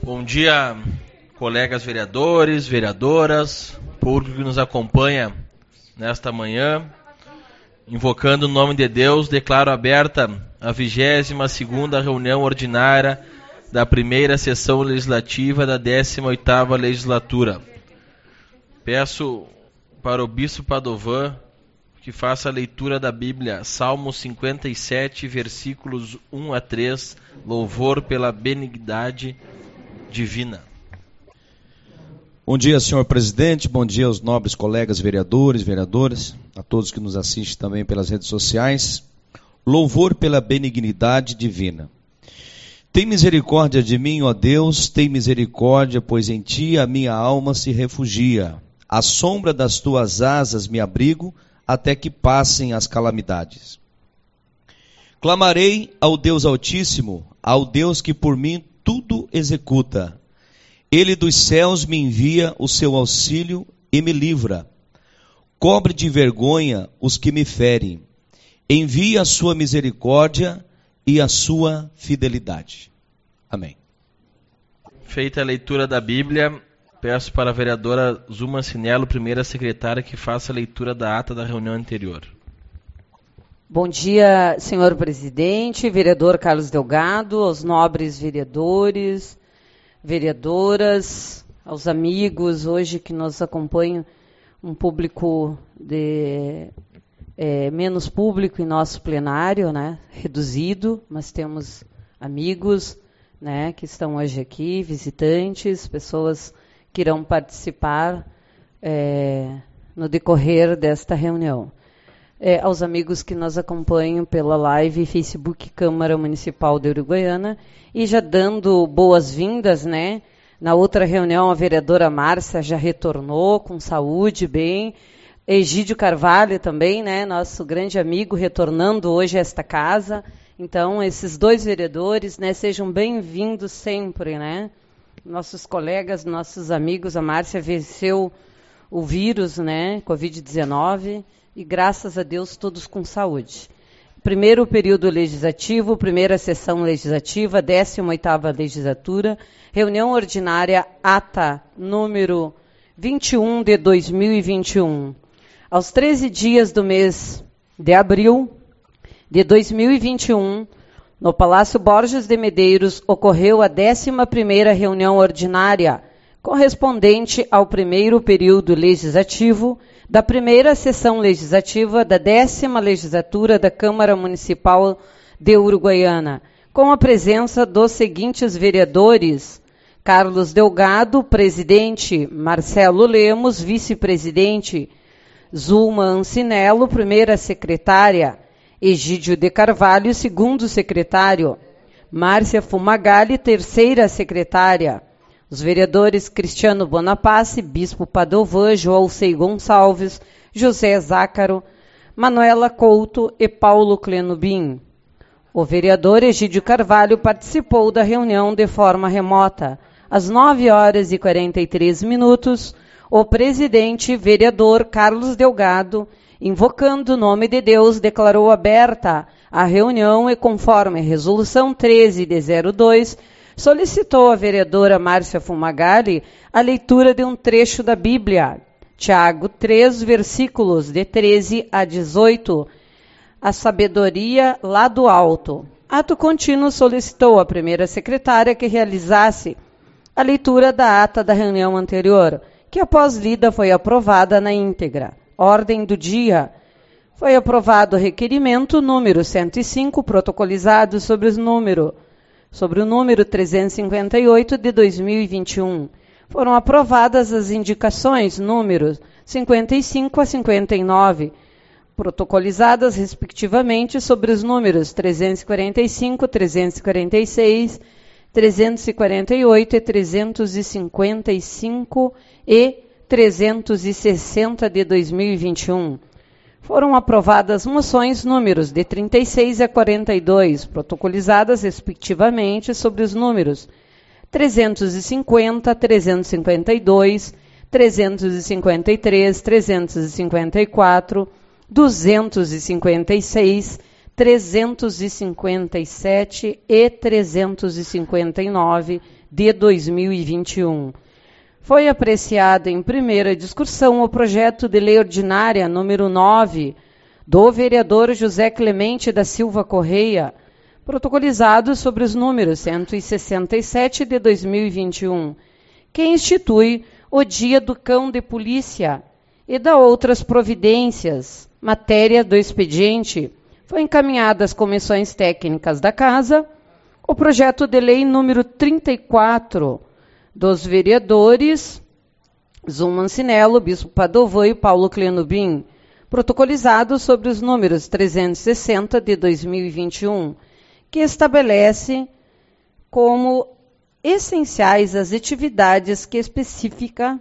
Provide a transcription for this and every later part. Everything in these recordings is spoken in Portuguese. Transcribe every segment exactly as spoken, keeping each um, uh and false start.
Bom dia, colegas vereadores, vereadoras, público que nos acompanha nesta manhã. Invocando o nome de Deus, declaro aberta a vigésima segunda reunião ordinária da primeira sessão legislativa da décima oitava legislatura. Peço para o Bispo Padovan que faça a leitura da Bíblia, Salmo cinquenta e sete, versículos um a três, louvor pela benignidade divina. Bom dia, senhor presidente, bom dia aos nobres colegas vereadores, vereadoras, a todos que nos assistem também pelas redes sociais. Louvor pela benignidade divina. Tem misericórdia de mim, ó Deus, tem misericórdia, pois em ti a minha alma se refugia. À sombra das tuas asas me abrigo, até que passem as calamidades. Clamarei ao Deus Altíssimo, ao Deus que por mim tudo executa. Ele dos céus me envia o seu auxílio e me livra. Cobre de vergonha os que me ferem. Envia a sua misericórdia e a sua fidelidade. Amém. Feita a leitura da Bíblia, peço para a vereadora Zuma Cinello, primeira secretária, que faça a leitura da ata da reunião anterior. Bom dia, senhor presidente, vereador Carlos Delgado, aos nobres vereadores, vereadoras, aos amigos hoje que nos acompanham, um público de é, menos público em nosso plenário, né, reduzido, mas temos amigos, né, que estão hoje aqui, visitantes, pessoas que irão participar é, no decorrer desta reunião. É, aos amigos que nos acompanham pela live Facebook Câmara Municipal de Uruguaiana, e já dando boas-vindas, né? Na outra reunião a vereadora Márcia já retornou com saúde, bem. Egídio Carvalho também, né? Nosso grande amigo, retornando hoje a esta casa. Então, esses dois vereadores, né? Sejam bem-vindos sempre, né? Nossos colegas, nossos amigos. A Márcia venceu o vírus, né? covid dezenove. E graças a Deus todos com saúde. Primeiro período legislativo, primeira sessão legislativa, décima oitava legislatura, reunião ordinária, ata número vinte e um de dois mil e vinte e um. Aos treze dias do mês de abril de dois mil e vinte e um, no Palácio Borges de Medeiros, ocorreu a décima primeira reunião ordinária, correspondente ao primeiro período legislativo da primeira sessão legislativa da décima legislatura da Câmara Municipal de Uruguaiana, com a presença dos seguintes vereadores: Carlos Delgado, presidente; Marcelo Lemos, vice-presidente; Zuma Ancinello, primeira secretária; Egídio de Carvalho, segundo secretário; Márcia Fumagalli, terceira secretária; os vereadores Cristiano Bonaparte, Bispo Padovan, Joalcei Gonçalves, José Zácaro, Manuela Couto e Paulo Clenubim. O vereador Egídio Carvalho participou da reunião de forma remota. Às nove horas e quarenta e três minutos, o presidente vereador Carlos Delgado, invocando o nome de Deus, declarou aberta a reunião e, conforme resolução treze de zero dois, solicitou à vereadora Márcia Fumagalli a leitura de um trecho da Bíblia, Tiago três, versículos de treze a dezoito, a sabedoria lá do alto. Ato contínuo, solicitou à primeira secretária que realizasse a leitura da ata da reunião anterior, que após lida foi aprovada na íntegra. Ordem do dia. Foi aprovado o requerimento número cento e cinco, protocolizado sobre os número sobre o número trezentos e cinquenta e oito de dois mil e vinte e um. Foram aprovadas as indicações números cinquenta e cinco a cinquenta e nove, protocolizadas respectivamente sobre os números trezentos e quarenta e cinco, trezentos e quarenta e seis, trezentos e quarenta e oito e trezentos e cinquenta e cinco e trezentos e sessenta de dois mil e vinte e um. Foram aprovadas moções números de trinta e seis a quarenta e dois, protocolizadas respectivamente sobre os números trezentos e cinquenta, trezentos e cinquenta e dois, trezentos e cinquenta e três, trezentos e cinquenta e quatro, duzentos e cinquenta e seis, trezentos e cinquenta e sete e trezentos e cinquenta e nove de dois mil e vinte e um. Foi apreciado em primeira discussão o projeto de lei ordinária número nove do vereador José Clemente da Silva Correia, protocolizado sobre os números cento e sessenta e sete de dois mil e vinte e um, que institui o Dia do Cão de Polícia e da outras providências. Matéria do expediente foi encaminhada às comissões técnicas da Casa o projeto de lei número trinta e quatro dos vereadores Zum Mancinello, Bispo Padovan e Paulo Clenubim, protocolizado sobre os números trezentos e sessenta de dois mil e vinte e um, que estabelece como essenciais as atividades que especifica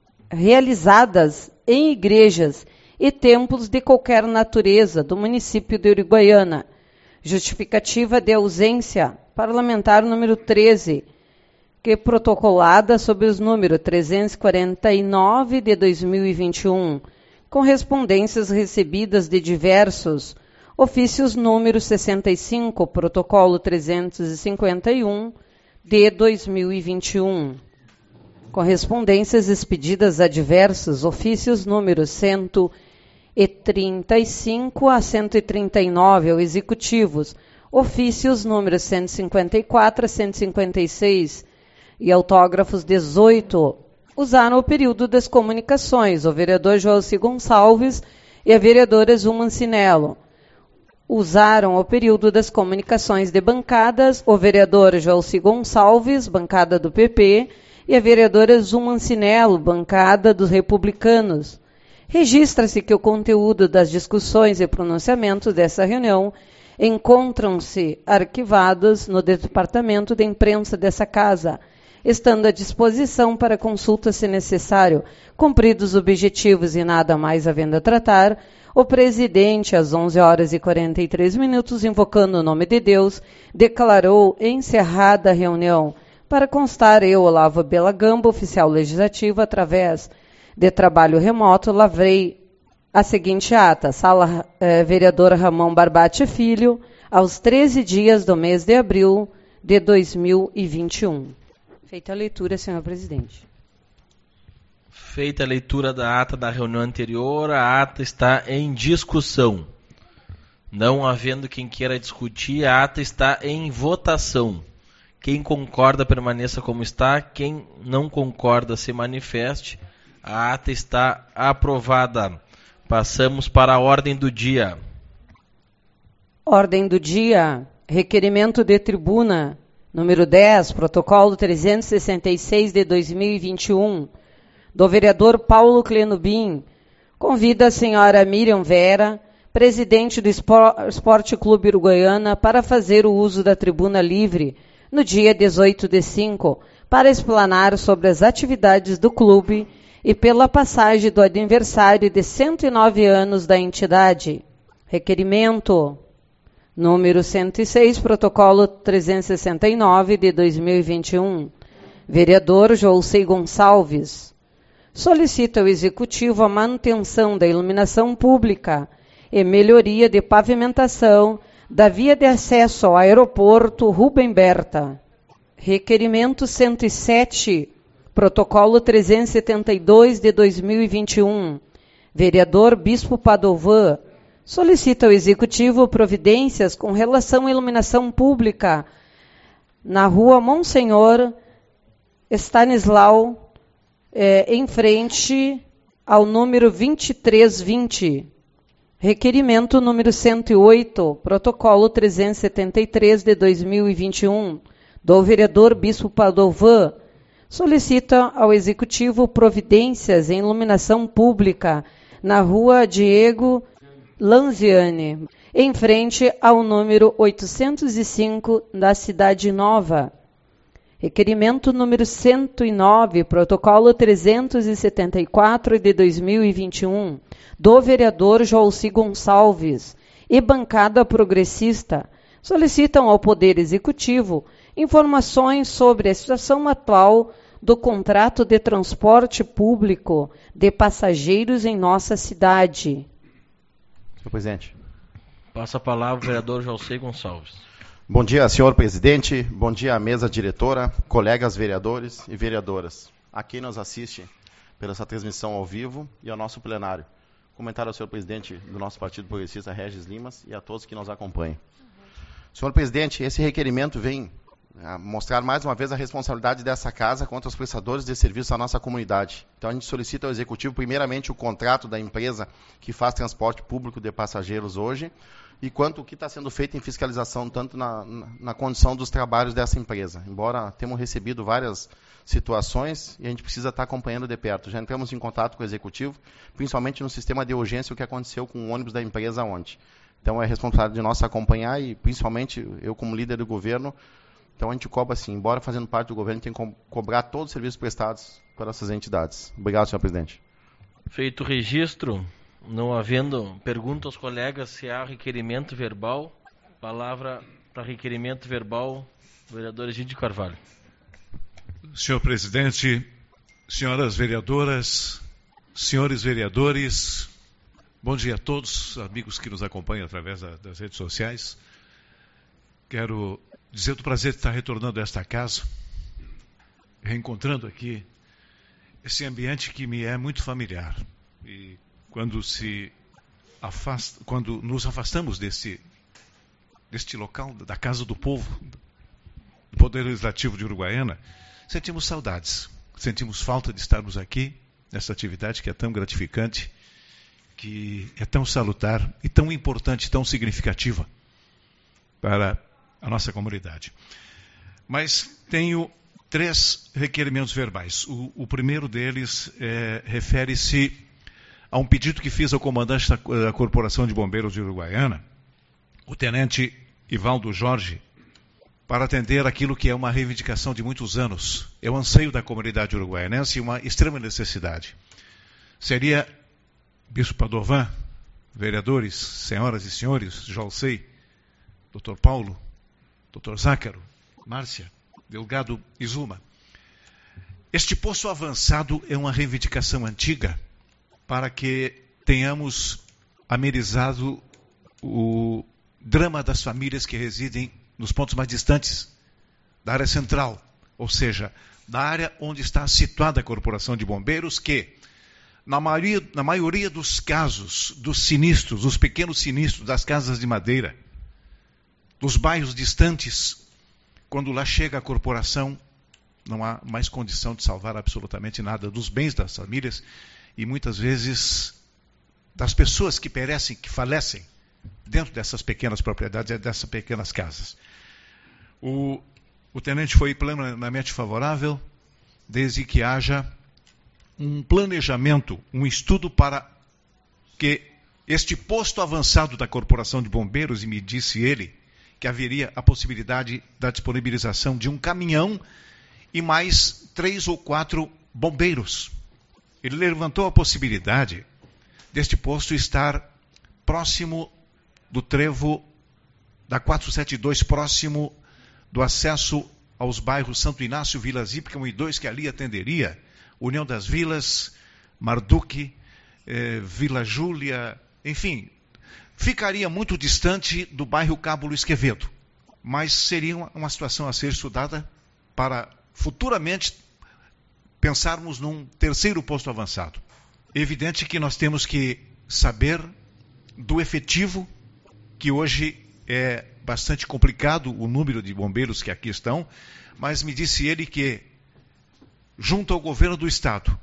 realizadas em igrejas e templos de qualquer natureza do município de Uruguaiana. Justificativa de ausência parlamentar número treze, que é protocolada sobre os números trezentos e quarenta e nove de dois mil e vinte e um, correspondências recebidas de diversos ofícios número sessenta e cinco, protocolo trezentos e cinquenta e um, de dois mil e vinte e um. Correspondências expedidas a diversos ofícios número cento e trinta e cinco a cento e trinta e nove, ao executivos, ofícios números cento e cinquenta e quatro a cento e cinquenta e seis e autógrafos dezoito, usaram o período das comunicações, o vereador Joelci Gonçalves e a vereadora Zum Mancinello. Usaram o período das comunicações de bancadas, o vereador Joelci Gonçalves, bancada do P P, e a vereadora Zum Mancinello, bancada dos republicanos. Registra-se que o conteúdo das discussões e pronunciamentos dessa reunião encontram-se arquivados no departamento de imprensa dessa Casa, estando à disposição para consulta se necessário. Cumpridos os objetivos e nada mais havendo a tratar, o presidente, às onze horas e quarenta e três minutos, invocando o nome de Deus, declarou encerrada a reunião. Para constar, eu, Olavo Bela Gamba, oficial legislativo, através de trabalho remoto, lavrei a seguinte ata: Sala eh, Vereador Ramon Barbati Filho, aos treze dias do mês de abril de dois mil e vinte e um. Feita a leitura, senhor presidente. Feita a leitura da ata da reunião anterior, a ata está em discussão. Não havendo quem queira discutir, a ata está em votação. Quem concorda, permaneça como está. Quem não concorda, se manifeste. A ata está aprovada. Passamos para a ordem do dia. Ordem do dia. Requerimento de tribuna, número dez, protocolo trezentos e sessenta e seis de dois mil e vinte e um, do vereador Paulo Clenubim, convida a senhora Miriam Vera, presidente do Esporte Clube Uruguaiana, para fazer o uso da tribuna livre no dia dezoito de cinco, para explanar sobre as atividades do clube e pela passagem do aniversário de cento e nove anos da entidade. Requerimento número cento e seis, protocolo trezentos e sessenta e nove de dois mil e vinte e um. Vereador Joelci Gonçalves solicita ao Executivo a manutenção da iluminação pública e melhoria de pavimentação da via de acesso ao aeroporto Rubem Berta. Requerimento cento e sete, protocolo trezentos e setenta e dois de dois mil e vinte e um. Vereador Bispo Padovan solicita ao Executivo providências com relação à iluminação pública na rua Monsenhor Stanislau, é, em frente ao número vinte e três vinte. Requerimento número cento e oito, protocolo trezentos e setenta e três de dois mil e vinte e um, do vereador Bispo Padovan, solicita ao Executivo providências em iluminação pública na rua Diego Lanziani, em frente ao número oitocentos e cinco da Cidade Nova. Requerimento número cento e nove, protocolo trezentos e setenta e quatro de dois mil e vinte e um, do vereador Joelci Gonçalves e bancada progressista, solicitam ao Poder Executivo informações sobre a situação atual do contrato de transporte público de passageiros em nossa cidade. Senhor presidente. Passa a palavra ao vereador Joelci Gonçalves. Bom dia, senhor presidente, bom dia, mesa diretora, colegas vereadores e vereadoras. A quem nos assiste pela essa transmissão ao vivo e ao nosso plenário. Comentário ao senhor presidente do nosso Partido Progressista, Regis Limas, e a todos que nos acompanham. Senhor presidente, esse requerimento vem a mostrar mais uma vez a responsabilidade dessa casa contra os prestadores de serviço da nossa comunidade. Então a gente solicita ao Executivo, primeiramente, o contrato da empresa que faz transporte público de passageiros hoje, e quanto o que está sendo feito em fiscalização, tanto na, na, na condição dos trabalhos dessa empresa. Embora tenhamos recebido várias situações, e a gente precisa estar acompanhando de perto. Já entramos em contato com o Executivo, principalmente no sistema de urgência, o que aconteceu com o ônibus da empresa ontem. Então é responsabilidade de nós acompanhar, e principalmente eu como líder do governo, então a gente cobra assim, embora fazendo parte do governo, tem que co cobrar todos os serviços prestados por essas entidades. Obrigado, senhor presidente. Feito o registro, não havendo pergunta aos colegas se há requerimento verbal, palavra para requerimento verbal, vereador Egídio Carvalho. Senhor presidente, senhoras vereadoras, senhores vereadores, bom dia a todos, amigos que nos acompanham através da, das redes sociais. Quero dizer do prazer de estar retornando a esta casa, reencontrando aqui esse ambiente que me é muito familiar. E quando se afasta, quando nos afastamos desse, deste local, da Casa do Povo, do Poder Legislativo de Uruguaiana, sentimos saudades, sentimos falta de estarmos aqui, nessa atividade que é tão gratificante, que é tão salutar e tão importante, tão significativa para a nossa comunidade. Mas tenho três requerimentos verbais. O, o primeiro deles é, refere-se a um pedido que fiz ao comandante da, da Corporação de Bombeiros de Uruguaiana, o tenente Ivaldo Jorge, para atender aquilo que é uma reivindicação de muitos anos. É o anseio da comunidade uruguaianense e uma extrema necessidade. Seria, Bispo Padovan, vereadores, senhoras e senhores, Jolsei, doutor Paulo, doutor Zácaro, Márcia, Delgado Izuma. Este posto avançado é uma reivindicação antiga para que tenhamos amenizado o drama das famílias que residem nos pontos mais distantes da área central, ou seja, da área onde está situada a Corporação de Bombeiros, que, na maioria, na maioria dos casos, dos sinistros, dos pequenos sinistros, das casas de madeira, dos bairros distantes, quando lá chega a corporação, não há mais condição de salvar absolutamente nada dos bens das famílias e muitas vezes das pessoas que perecem, que falecem dentro dessas pequenas propriedades, dessas pequenas casas. O, o tenente foi plenamente favorável, desde que haja um planejamento, um estudo para que este posto avançado da Corporação de Bombeiros, e me disse ele, que haveria a possibilidade da disponibilização de um caminhão e mais três ou quatro bombeiros. Ele levantou a possibilidade deste posto estar próximo do trevo da quatrocentos e setenta e dois, próximo do acesso aos bairros Santo Inácio, Vila Zípica um e dois, que ali atenderia União das Vilas, Marduque, eh, Vila Júlia, enfim, ficaria muito distante do bairro Cabo Luiz Quevedo, mas seria uma, uma situação a ser estudada para futuramente pensarmos num terceiro posto avançado. É evidente que nós temos que saber do efetivo, que hoje é bastante complicado o número de bombeiros que aqui estão, mas me disse ele que, junto ao governo do Estado,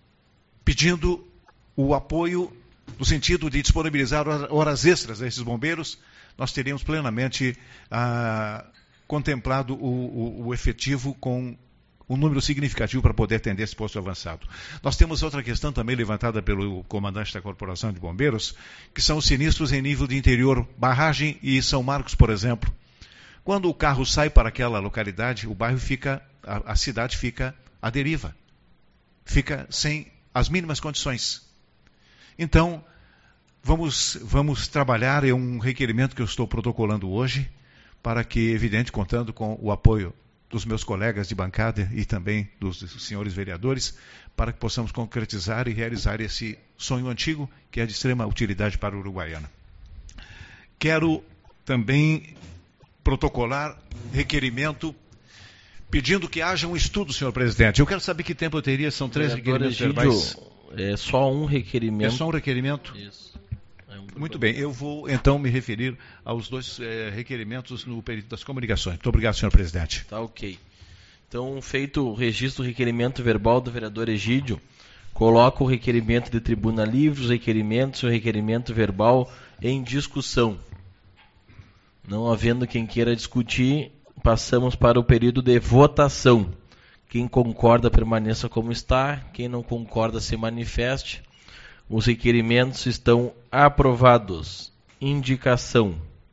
pedindo o apoio no sentido de disponibilizar horas extras a esses bombeiros, nós teríamos plenamente ah, contemplado o, o, o efetivo com um número significativo para poder atender esse posto avançado. Nós temos outra questão também levantada pelo comandante da Corporação de Bombeiros, que são os sinistros em nível de interior, Barragem e São Marcos, por exemplo. Quando o carro sai para aquela localidade, o bairro fica, a, a cidade fica à deriva, fica sem as mínimas condições. Então, vamos, vamos trabalhar, é um requerimento que eu estou protocolando hoje, para que, evidente, contando com o apoio dos meus colegas de bancada e também dos senhores vereadores, para que possamos concretizar e realizar esse sonho antigo, que é de extrema utilidade para o Uruguaiana. Quero também protocolar requerimento pedindo que haja um estudo, senhor presidente. Eu quero saber que tempo eu teria, são três requerimentos verbais. É só um requerimento. É só um requerimento? Isso. É um... Muito bem, eu vou então me referir aos dois é, requerimentos no período das comunicações. Muito obrigado, senhor presidente. Tá ok. Então, feito o registro do requerimento verbal do vereador Egídio, coloca o requerimento de tribuna livre, os requerimentos e o requerimento verbal em discussão. Não havendo quem queira discutir, passamos para o período de votação. Quem concorda, permaneça como está. Quem não concorda, se manifeste. Os requerimentos estão aprovados. Indicação.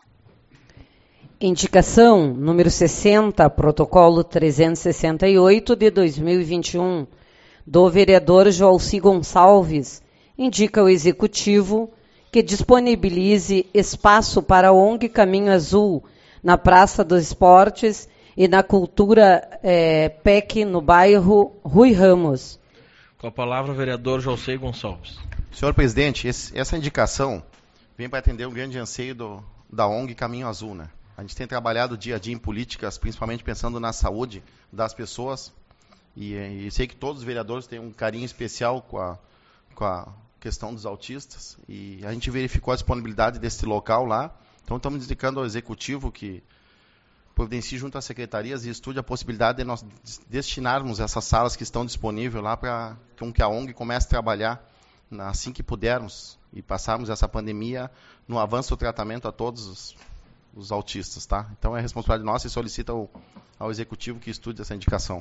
Indicação número sessenta, protocolo trezentos e sessenta e oito de dois mil e vinte e um, do vereador Joalci Gonçalves, indica ao Executivo que disponibilize espaço para a O N G Caminho Azul na Praça dos Esportes e na Cultura é, P E C no bairro Rui Ramos. Com a palavra o vereador Joalci Gonçalves. Senhor presidente, esse, essa indicação vem para atender um grande anseio do, da O N G Caminho Azul, né? A gente tem trabalhado dia a dia em políticas, principalmente pensando na saúde das pessoas, e, e sei que todos os vereadores têm um carinho especial com a, com a questão dos autistas, e a gente verificou a disponibilidade desse local lá, então estamos indicando ao Executivo que providencie junto às secretarias e estude a possibilidade de nós destinarmos essas salas que estão disponíveis lá para que a O N G comece a trabalhar assim que pudermos e passarmos essa pandemia no avanço do tratamento a todos os os autistas, tá? Então é responsabilidade nossa e solicita ao, ao Executivo que estude essa indicação.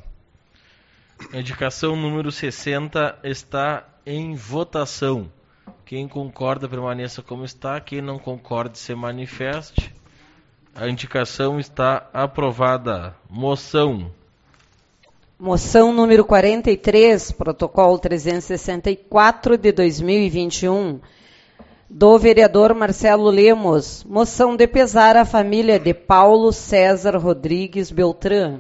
A indicação número sessenta está em votação. Quem concorda, permaneça como está. Quem não concorda, se manifeste. A indicação está aprovada. Moção. Moção número quarenta e três, protocolo trezentos e sessenta e quatro de dois mil e vinte e um, do vereador Marcelo Lemos, moção de pesar à família de Paulo César Rodrigues Beltrán.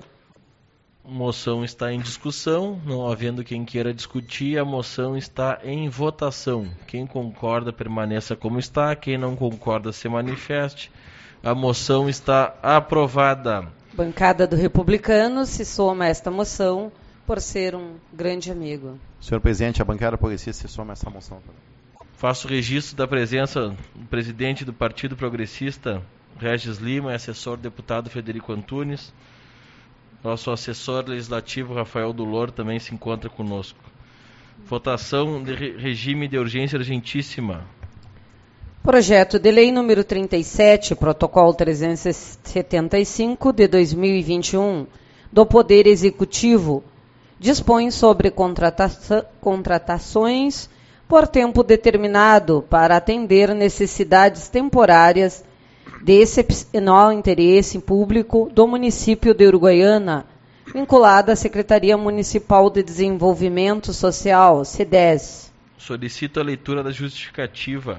Moção está em discussão, não havendo quem queira discutir, a moção está em votação. Quem concorda, permaneça como está, quem não concorda, se manifeste. A moção está aprovada. Bancada do Republicano se soma a esta moção por ser um grande amigo. Senhor presidente, a bancada progressista se soma a essa moção também. Faço registro da presença do presidente do Partido Progressista, Regis Lima, e assessor deputado Frederico Antunes. Nosso assessor legislativo, Rafael Dulor, também se encontra conosco. Votação de regime de urgência urgentíssima. Projeto de lei número trinta e sete, protocolo trezentos e setenta e cinco de dois mil e vinte e um, do Poder Executivo, dispõe sobre contrata- contratações por tempo determinado para atender necessidades temporárias de excepcional interesse público do município de Uruguaiana, vinculada à Secretaria Municipal de Desenvolvimento Social, SEDES. Solicito a leitura da justificativa.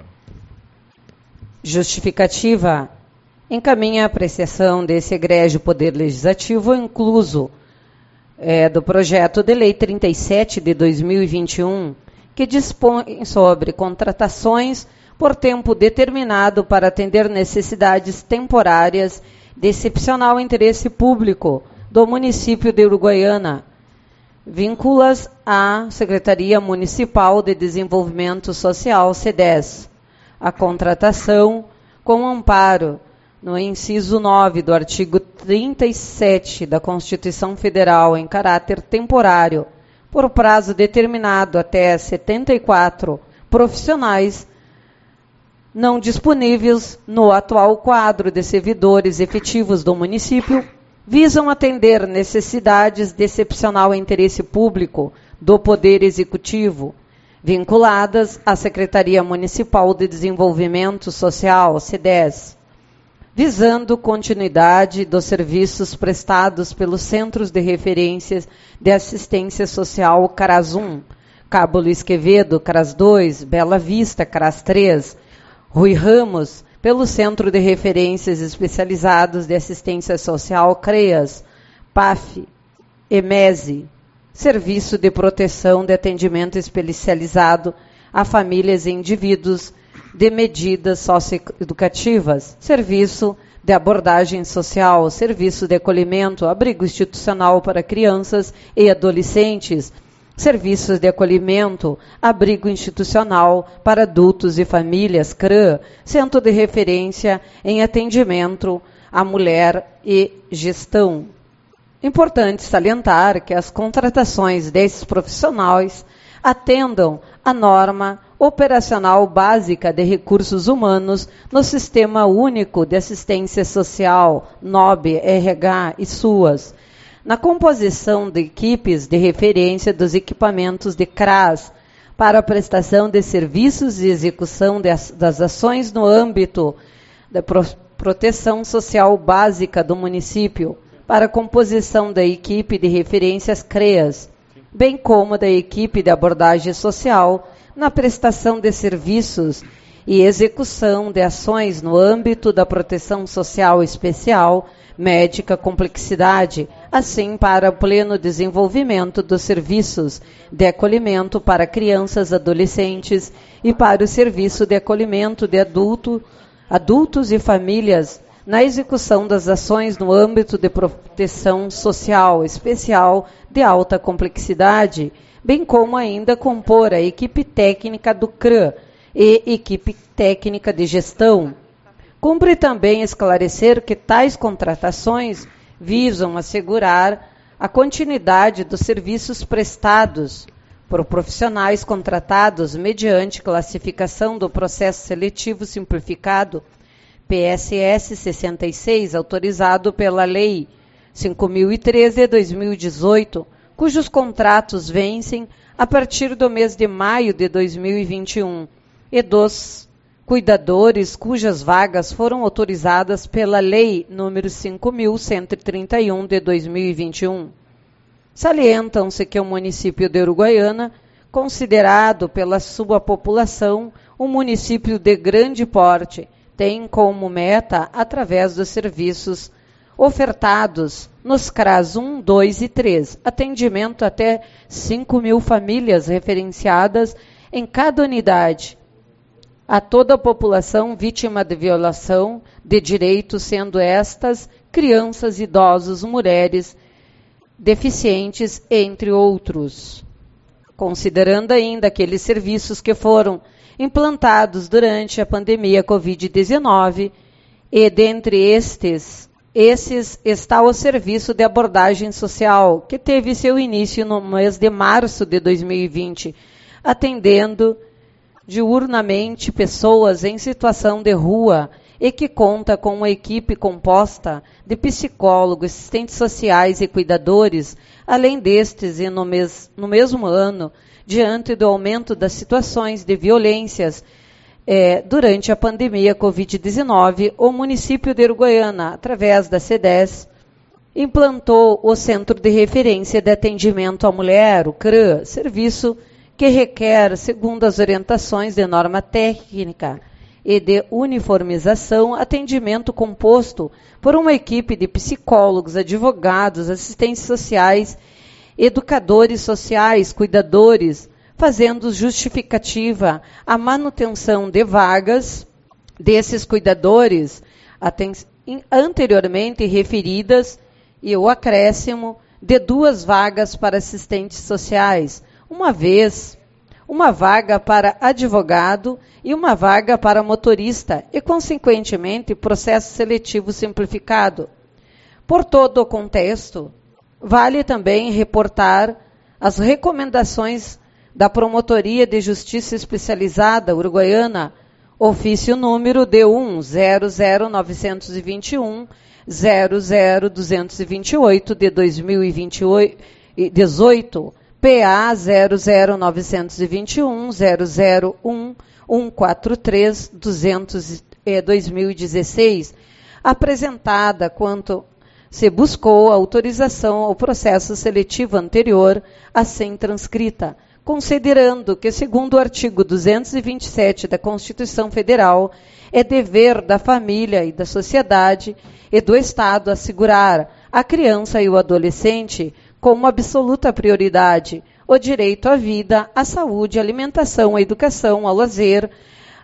Justificativa. Encaminha a apreciação desse egrégio Poder Legislativo, incluso é, do projeto de lei trinta e sete de dois mil e vinte e um, que dispõe sobre contratações por tempo determinado para atender necessidades temporárias de excepcional interesse público do município de Uruguaiana, vinculas à Secretaria Municipal de Desenvolvimento Social, SEDES. A contratação com amparo no inciso nove do artigo trinta e sete da Constituição Federal em caráter temporário, por prazo determinado até setenta e quatro profissionais não disponíveis no atual quadro de servidores efetivos do município, visam atender necessidades de excepcional interesse público do Poder Executivo, vinculadas à Secretaria Municipal de Desenvolvimento Social, SEDES, visando continuidade dos serviços prestados pelos Centros de Referências de Assistência Social CRAS um, Cabo Luiz Quevedo, CRAS dois, Bela Vista, CRAS três, Rui Ramos, pelo Centro de Referências Especializados de Assistência Social CREAS, PAF, EMESE, Serviço de Proteção de Atendimento Especializado a Famílias e Indivíduos de Medidas Socioeducativas, Serviço de abordagem social, serviço de acolhimento, abrigo institucional para crianças e adolescentes, serviços de acolhimento, abrigo institucional para adultos e famílias, C R A, centro de referência em atendimento à mulher e gestão. Importante salientar que as contratações desses profissionais atendam à norma operacional básica de recursos humanos no Sistema Único de Assistência Social, N O B, R H e SUAS, na composição de equipes de referência dos equipamentos de C R A S para a prestação de serviços e execução das, das ações no âmbito da pro, proteção social básica do município, para a composição da equipe de referências C R E A S, bem como da equipe de abordagem social na prestação de serviços e execução de ações no âmbito da proteção social especial, médica, complexidade, assim para o pleno desenvolvimento dos serviços de acolhimento para crianças, adolescentes e para o serviço de acolhimento de adulto, adultos e famílias na execução das ações no âmbito de proteção social especial de alta complexidade, bem como ainda compor a equipe técnica do C R A e equipe técnica de gestão. Cumpre também esclarecer que tais contratações visam assegurar a continuidade dos serviços prestados por profissionais contratados mediante classificação do processo seletivo simplificado P S S sessenta e seis, autorizado pela Lei cinco mil e treze de dois mil e dezoito, cujos contratos vencem a partir do mês de maio de dois mil e vinte e um, e dos cuidadores cujas vagas foram autorizadas pela Lei número cinco mil cento e trinta e um de dois mil e vinte e um. Salientam-se que o município de Uruguaiana, considerado pela sua população um município de grande porte, tem como meta, através dos serviços ofertados nos C R A S um, dois e três, atendimento até cinco mil famílias referenciadas em cada unidade, a toda a população vítima de violação de direitos, sendo estas crianças, idosos, mulheres, deficientes, entre outros. Considerando ainda aqueles serviços que foram implantados durante a pandemia covid dezenove, e dentre estes, esses está o serviço de abordagem social, que teve seu início no mês de março de dois mil e vinte, atendendo diurnamente pessoas em situação de rua e que conta com uma equipe composta de psicólogos, assistentes sociais e cuidadores. Além destes, e no, mes, no mesmo ano, diante do aumento das situações de violências eh, durante a pandemia covid dezenove, o município de Uruguaiana, através da CEDES, implantou o Centro de Referência de Atendimento à Mulher, o C R A, serviço que requer, segundo as orientações de norma técnica e de uniformização, atendimento composto por uma equipe de psicólogos, advogados, assistentes sociais, educadores sociais, cuidadores, fazendo justificativa a manutenção de vagas desses cuidadores anteriormente referidas e o acréscimo de duas vagas para assistentes sociais, uma vez uma vaga para advogado e uma vaga para motorista e, consequentemente, processo seletivo simplificado. Por todo o contexto, vale também reportar as recomendações da Promotoria de Justiça Especializada Uruguaiana, ofício número D um zero zero novecentos e vinte e um zero zero duzentos e vinte e oito de dois mil e dezoito, P A zero zero novecentos e vinte e um zero zero um um quatro três duzentos de dois mil e dezesseis, apresentada quanto se buscou a autorização ao processo seletivo anterior a ser transcrita, considerando que, segundo o artigo duzentos e vinte e sete da Constituição Federal, é dever da família e da sociedade e do Estado assegurar à criança e ao adolescente como absoluta prioridade o direito à vida, à saúde, à alimentação, à educação, ao lazer,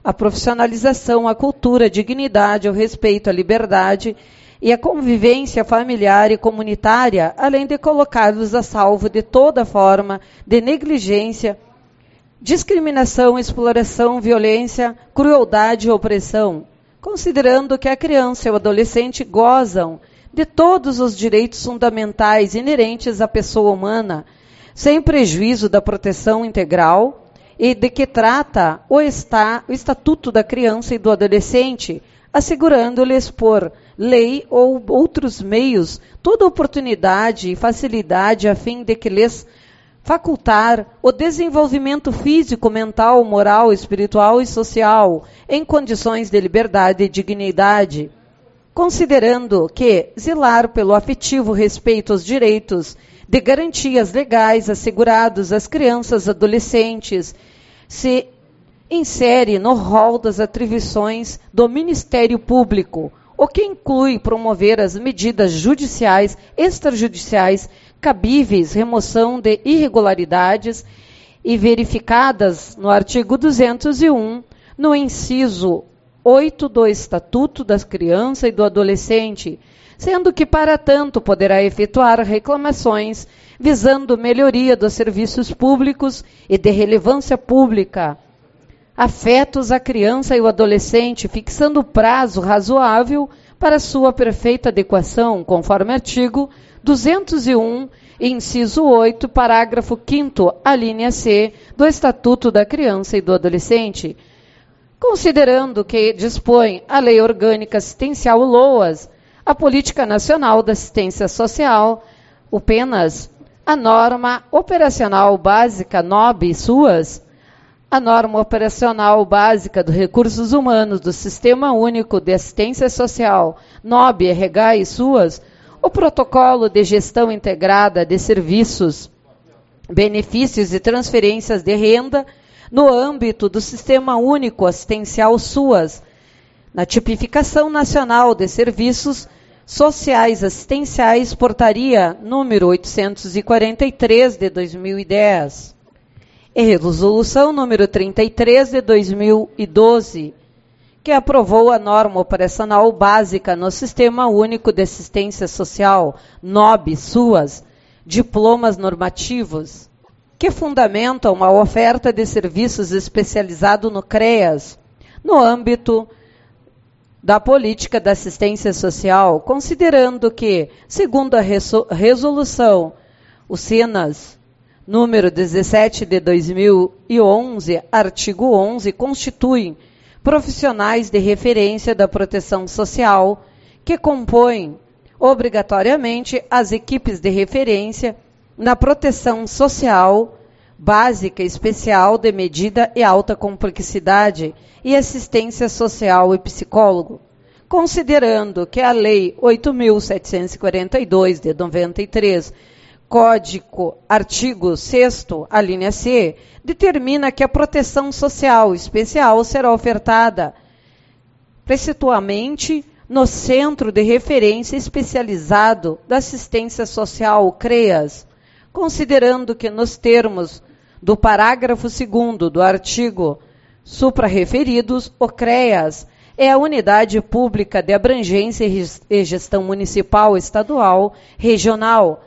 a profissionalização, a cultura, a dignidade, o respeito, a liberdade e a convivência familiar e comunitária, além de colocá-los a salvo de toda forma de negligência, discriminação, exploração, violência, crueldade e opressão, considerando que a criança e o adolescente gozam de todos os direitos fundamentais inerentes à pessoa humana, sem prejuízo da proteção integral e de que trata o, está, o Estatuto da Criança e do Adolescente, assegurando-lhes por lei ou outros meios toda oportunidade e facilidade a fim de que lhes facultar o desenvolvimento físico, mental, moral, espiritual e social em condições de liberdade e dignidade, considerando que zelar pelo afetivo respeito aos direitos de garantias legais assegurados às crianças e adolescentes se insere no rol das atribuições do Ministério Público, o que inclui promover as medidas judiciais, extrajudiciais, cabíveis, remoção de irregularidades e verificadas no artigo duzentos e um, no inciso oito do Estatuto das Crianças e do Adolescente, sendo que, para tanto, poderá efetuar reclamações visando melhoria dos serviços públicos e de relevância pública, afetos à criança e ao adolescente, fixando prazo razoável para sua perfeita adequação, conforme artigo duzentos e um, inciso oito, parágrafo quinto, a linha C, do Estatuto da Criança e do Adolescente, considerando que dispõe a Lei Orgânica Assistencial LOAS, a Política Nacional da Assistência Social, o PENAS, a Norma Operacional Básica N O B e SUAS, a Norma Operacional Básica dos Recursos Humanos do Sistema Único de Assistência Social, N O B, R H e SUAS, o Protocolo de Gestão Integrada de Serviços, Benefícios e Transferências de Renda no âmbito do Sistema Único Assistencial SUAS, na Tipificação Nacional de Serviços Sociais Assistenciais, Portaria número oitocentos e quarenta e três de dois mil e dez, e Resolução número trinta e três de dois mil e doze, que aprovou a norma operacional básica no Sistema Único de Assistência Social, N O B, SUAS, diplomas normativos, que fundamentam a oferta de serviços especializados no CREAS, no âmbito da política da assistência social, considerando que, segundo a resolução, o SINAS, número dezessete de dois mil e onze, artigo onze, constituem profissionais de referência da proteção social que compõem obrigatoriamente as equipes de referência na proteção social básica, especial, de medida e alta complexidade e assistência social e psicólogo, considerando que a Lei oito mil setecentos e quarenta e dois, de noventa e três, Código, artigo sexto, a linha C, determina que a proteção social especial será ofertada precetuamente no Centro de Referência Especializado da Assistência Social, CREAS, considerando que nos termos do parágrafo segundo do artigo suprarreferidos, o CREAS é a unidade pública de abrangência e gestão municipal, estadual, regional,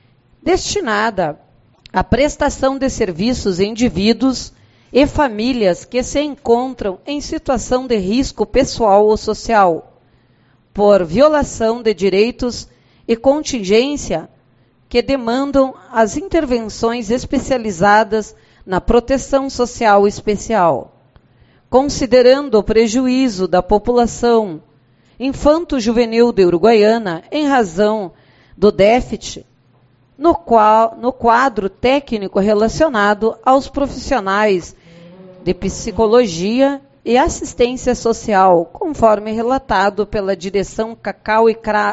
destinada à prestação de serviços a indivíduos e famílias que se encontram em situação de risco pessoal ou social, por violação de direitos e contingência que demandam as intervenções especializadas na proteção social especial, considerando o prejuízo da população infanto-juvenil de Uruguaiana em razão do déficit no, qual, no quadro técnico relacionado aos profissionais de psicologia e assistência social, conforme relatado pela direção Cacau e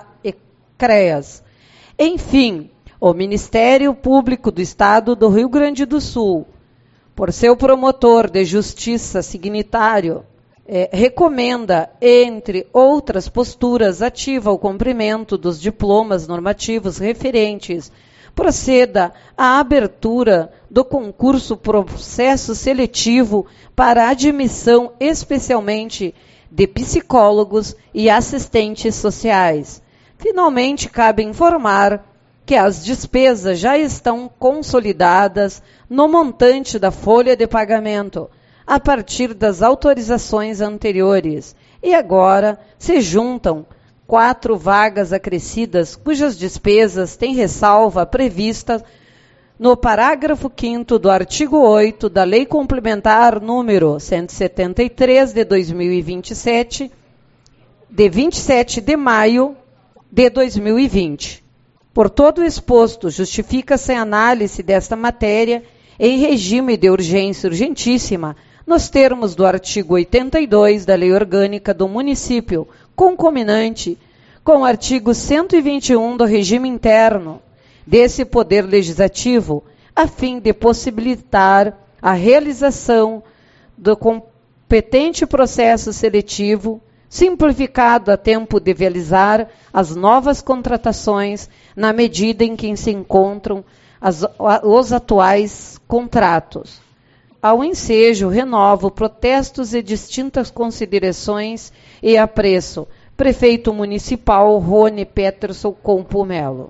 CREAS. Enfim, o Ministério Público do Estado do Rio Grande do Sul, por seu promotor de justiça signitário, é, recomenda, entre outras posturas, ativa o cumprimento dos diplomas normativos referentes, proceda à abertura do concurso processo seletivo para admissão especialmente de psicólogos e assistentes sociais. Finalmente, cabe informar que as despesas já estão consolidadas no montante da folha de pagamento, a partir das autorizações anteriores, e agora se juntam quatro vagas acrescidas, cujas despesas têm ressalva prevista no parágrafo quinto do artigo oito da Lei Complementar número cento e setenta e três de dois mil e vinte e sete, de vinte e sete de maio de dois mil e vinte. Por todo o exposto, justifica-se a análise desta matéria em regime de urgência urgentíssima, nos termos do artigo oitenta e dois da Lei Orgânica do Município, concominante com o artigo cento e vinte e um do regime interno desse Poder Legislativo, a fim de possibilitar a realização do competente processo seletivo, simplificado a tempo de realizar as novas contratações na medida em que se encontram as, os atuais contratos. Ao ensejo, renovo protestos e distintas considerações e apreço. Prefeito Municipal Rony Peterson Compo Melo.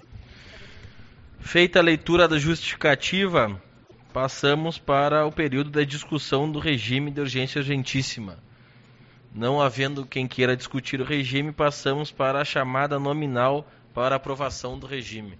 Feita a leitura da justificativa, passamos para o período da discussão do regime de urgência urgentíssima. Não havendo quem queira discutir o regime, passamos para a chamada nominal para aprovação do regime.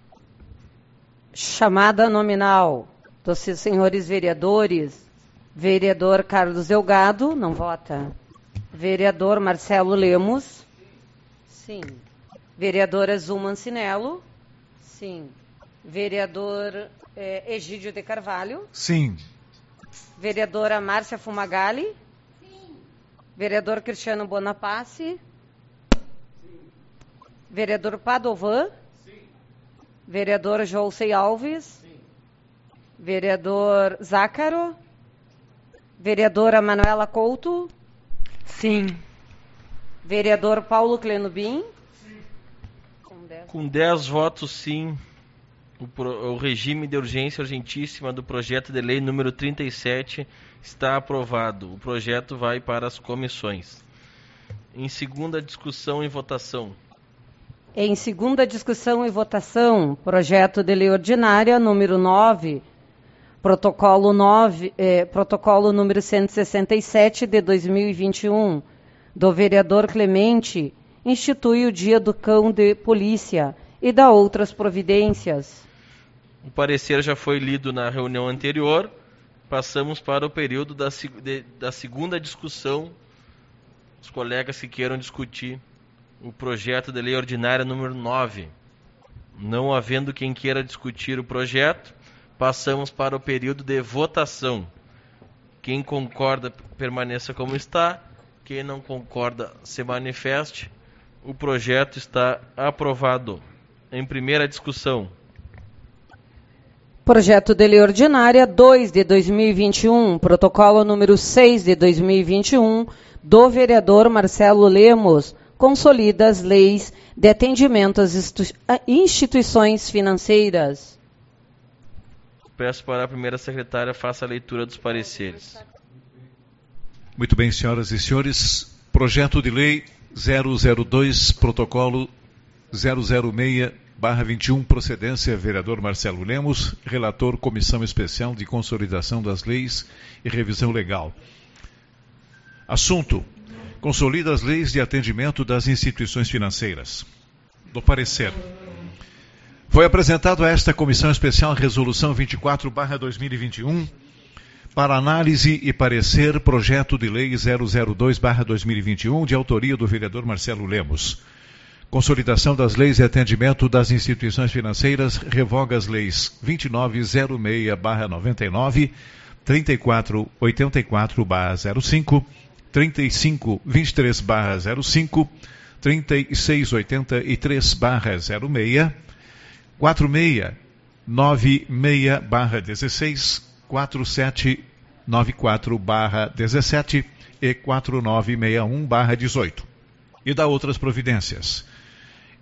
Chamada nominal dos senhores vereadores. Vereador Carlos Delgado, não vota. Vereador Marcelo Lemos. Sim. Vereadora Zuma Mancinello. Sim. Vereador eh, Egídio de Carvalho. Sim. Vereadora Márcia Fumagalli. Sim. Vereador Cristiano Bonapace. Sim. Vereador Padovan. Sim. Vereador Joulcey Alves. Sim. Vereador Zácaro. Vereadora Manuela Couto. Sim. Vereador Paulo Clenubim. Sim. Com dez votos sim, o, pro, o regime de urgência urgentíssima do projeto de lei número trinta e sete está aprovado. O projeto vai para as comissões. Em segunda discussão e votação. Em segunda discussão e votação, projeto de lei ordinária número nove, protocolo, nove, eh, protocolo número cento e sessenta e sete de dois mil e vinte e um, do vereador Clemente, institui o Dia do Cão de Polícia e dá outras providências. O parecer já foi lido na reunião anterior. Passamos para o período da, de, da segunda discussão. Os colegas que queiram discutir o projeto de lei ordinária número nove. Não havendo quem queira discutir o projeto, passamos para o período de votação. Quem concorda, permaneça como está. Quem não concorda, se manifeste. O projeto está aprovado. Em primeira discussão. Projeto de lei ordinária dois de dois mil e vinte e um, protocolo número seis de dois mil e vinte e um, do vereador Marcelo Lemos, consolida as leis de atendimento às instituições financeiras. Peço para a primeira secretária faça a leitura dos pareceres. Muito bem, senhoras e senhores. Projeto de lei zero zero dois, protocolo zero zero seis barra vinte e um, procedência, vereador Marcelo Lemos, relator, Comissão Especial de Consolidação das Leis e Revisão Legal. Assunto: consolida as leis de atendimento das instituições financeiras. Do parecer. Foi apresentado a esta Comissão Especial a Resolução vinte e quatro barra dois mil e vinte e um para análise e parecer projeto de lei zero zero dois barra dois mil e vinte e um, de autoria do vereador Marcelo Lemos. Consolidação das leis de atendimento das instituições financeiras, revoga as leis vinte e nove zero seis barra noventa e nove, trinta e quatro oitenta e quatro barra zero cinco, trinta e cinco vinte e três barra zero cinco, trinta e seis oitenta e três barra zero seis, quarenta e seis noventa e seis barra dezesseis, quarenta e sete noventa e quatro barra dezessete e quarenta e nove sessenta e um barra dezoito. E dá outras providências.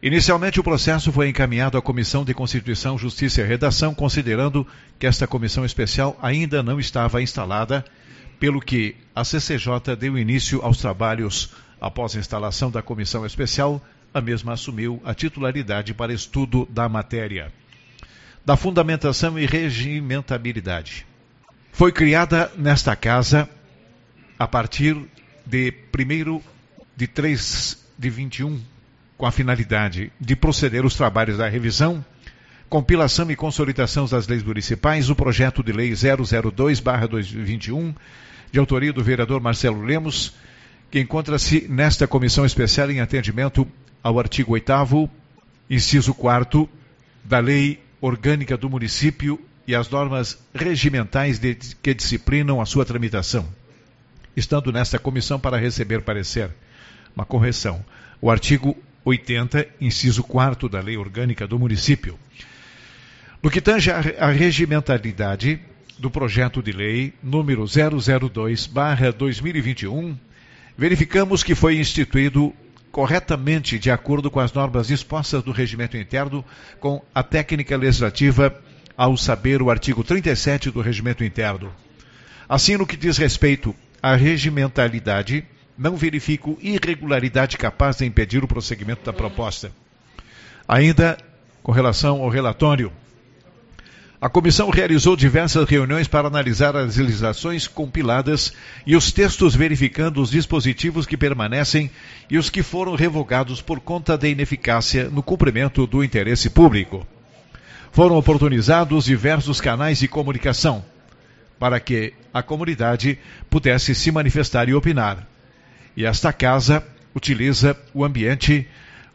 Inicialmente, o processo foi encaminhado à Comissão de Constituição, Justiça e Redação, considerando que esta comissão especial ainda não estava instalada, pelo que a C C J deu início aos trabalhos. Após a instalação da comissão especial, a mesma assumiu a titularidade para estudo da matéria da fundamentação e regimentabilidade. Foi criada nesta casa a partir de primeiro de três de vinte e um, com a finalidade de proceder os trabalhos da revisão, compilação e consolidação das leis municipais, o projeto de lei zero zero dois barra dois mil e vinte e um, de autoria do vereador Marcelo Lemos, que encontra-se nesta comissão especial em atendimento ao artigo oitavo, inciso quarto, da Lei Orgânica do Município e as normas regimentais de, que disciplinam a sua tramitação. Estando nesta comissão para receber parecer, uma correção, o artigo oitenta, inciso quarto da Lei Orgânica do Município. No que tange à regimentalidade do projeto de lei número zero zero dois barra dois mil e vinte e um, verificamos que foi instituído corretamente de acordo com as normas dispostas do regimento interno, com a técnica legislativa, ao saber o artigo trinta e sete do regimento interno. Assim, no que diz respeito à regimentalidade, não verifico irregularidade capaz de impedir o prosseguimento da proposta. Ainda, com relação ao relatório, a comissão realizou diversas reuniões para analisar as legislações compiladas e os textos, verificando os dispositivos que permanecem e os que foram revogados por conta da ineficácia no cumprimento do interesse público. Foram oportunizados diversos canais de comunicação para que a comunidade pudesse se manifestar e opinar. E esta casa utiliza o ambiente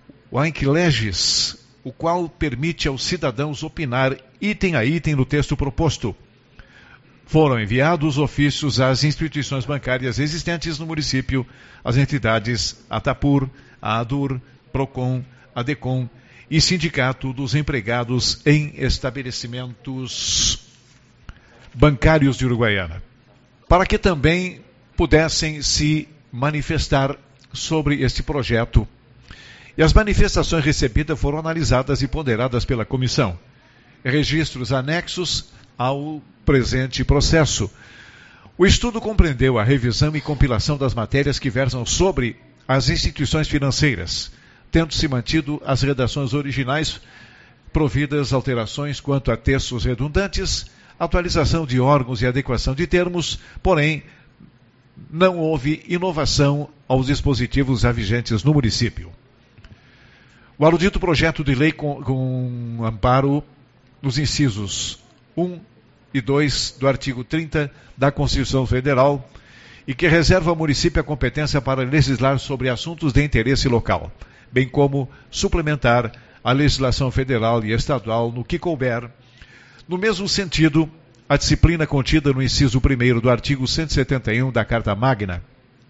Winklegis, o qual permite aos cidadãos opinar item a item no texto proposto. Foram enviados ofícios às instituições bancárias existentes no município, às entidades Atapur, ADUR, PROCON, ADECOM e Sindicato dos Empregados em Estabelecimentos Bancários de Uruguaiana, para que também pudessem se manifestar sobre este projeto. E as manifestações recebidas foram analisadas e ponderadas pela comissão. Registros anexos ao presente processo. O estudo compreendeu a revisão e compilação das matérias que versam sobre as instituições financeiras, tendo-se mantido as redações originais, providas alterações quanto a textos redundantes, atualização de órgãos e adequação de termos, porém, não houve inovação aos dispositivos já vigentes no município. O aludito projeto de lei com, com amparo nos incisos um e dois do artigo trinta da Constituição Federal e que reserva ao município a competência para legislar sobre assuntos de interesse local, bem como suplementar a legislação federal e estadual no que couber. No mesmo sentido, a disciplina contida no inciso primeiro do artigo cento e setenta e um da Carta Magna,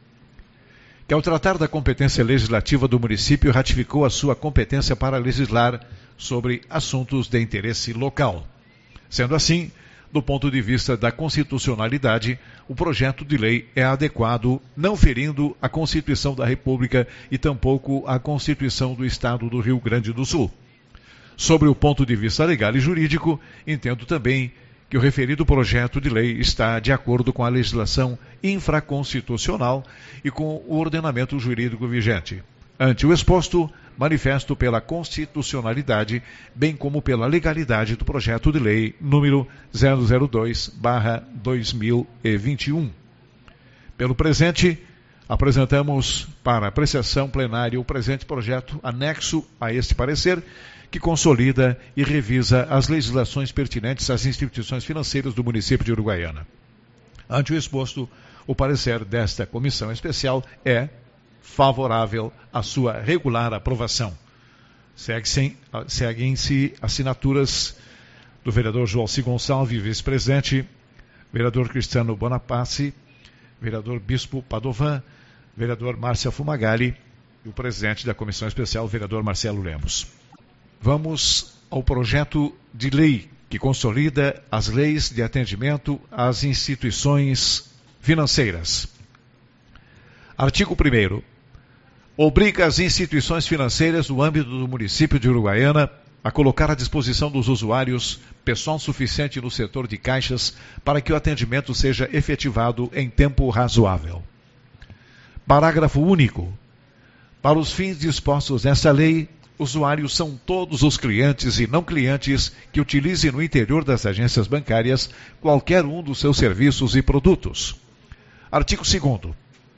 que ao tratar da competência legislativa do município, ratificou a sua competência para legislar sobre assuntos de interesse local. Sendo assim, do ponto de vista da constitucionalidade, o projeto de lei é adequado, não ferindo a Constituição da República e tampouco a Constituição do Estado do Rio Grande do Sul. Sobre o ponto de vista legal e jurídico, entendo também que o referido projeto de lei está de acordo com a legislação infraconstitucional e com o ordenamento jurídico vigente. Ante o exposto, manifesto pela constitucionalidade, bem como pela legalidade do projeto de lei número zero zero dois barra dois mil e vinte e um. Pelo presente, apresentamos para apreciação plenária o presente projeto anexo a este parecer, que consolida e revisa as legislações pertinentes às instituições financeiras do município de Uruguaiana. Ante o exposto, o parecer desta comissão especial é favorável à sua regular aprovação. Segue-se, seguem-se assinaturas do vereador Joalci Gonçalves, vice-presidente, vereador Cristiano Bonaparte, vereador Bispo Padovan, vereador Márcia Fumagalli e o presidente da comissão especial, o vereador Marcelo Lemos. Vamos ao projeto de lei que consolida as leis de atendimento às instituições financeiras. Artigo primeiro. obriga as instituições financeiras no âmbito do município de Uruguaiana a colocar à disposição dos usuários pessoal suficiente no setor de caixas para que o atendimento seja efetivado em tempo razoável. Parágrafo único. Para os fins dispostos nesta lei, usuários são todos os clientes e não clientes que utilizem no interior das agências bancárias qualquer um dos seus serviços e produtos. Artigo segundo.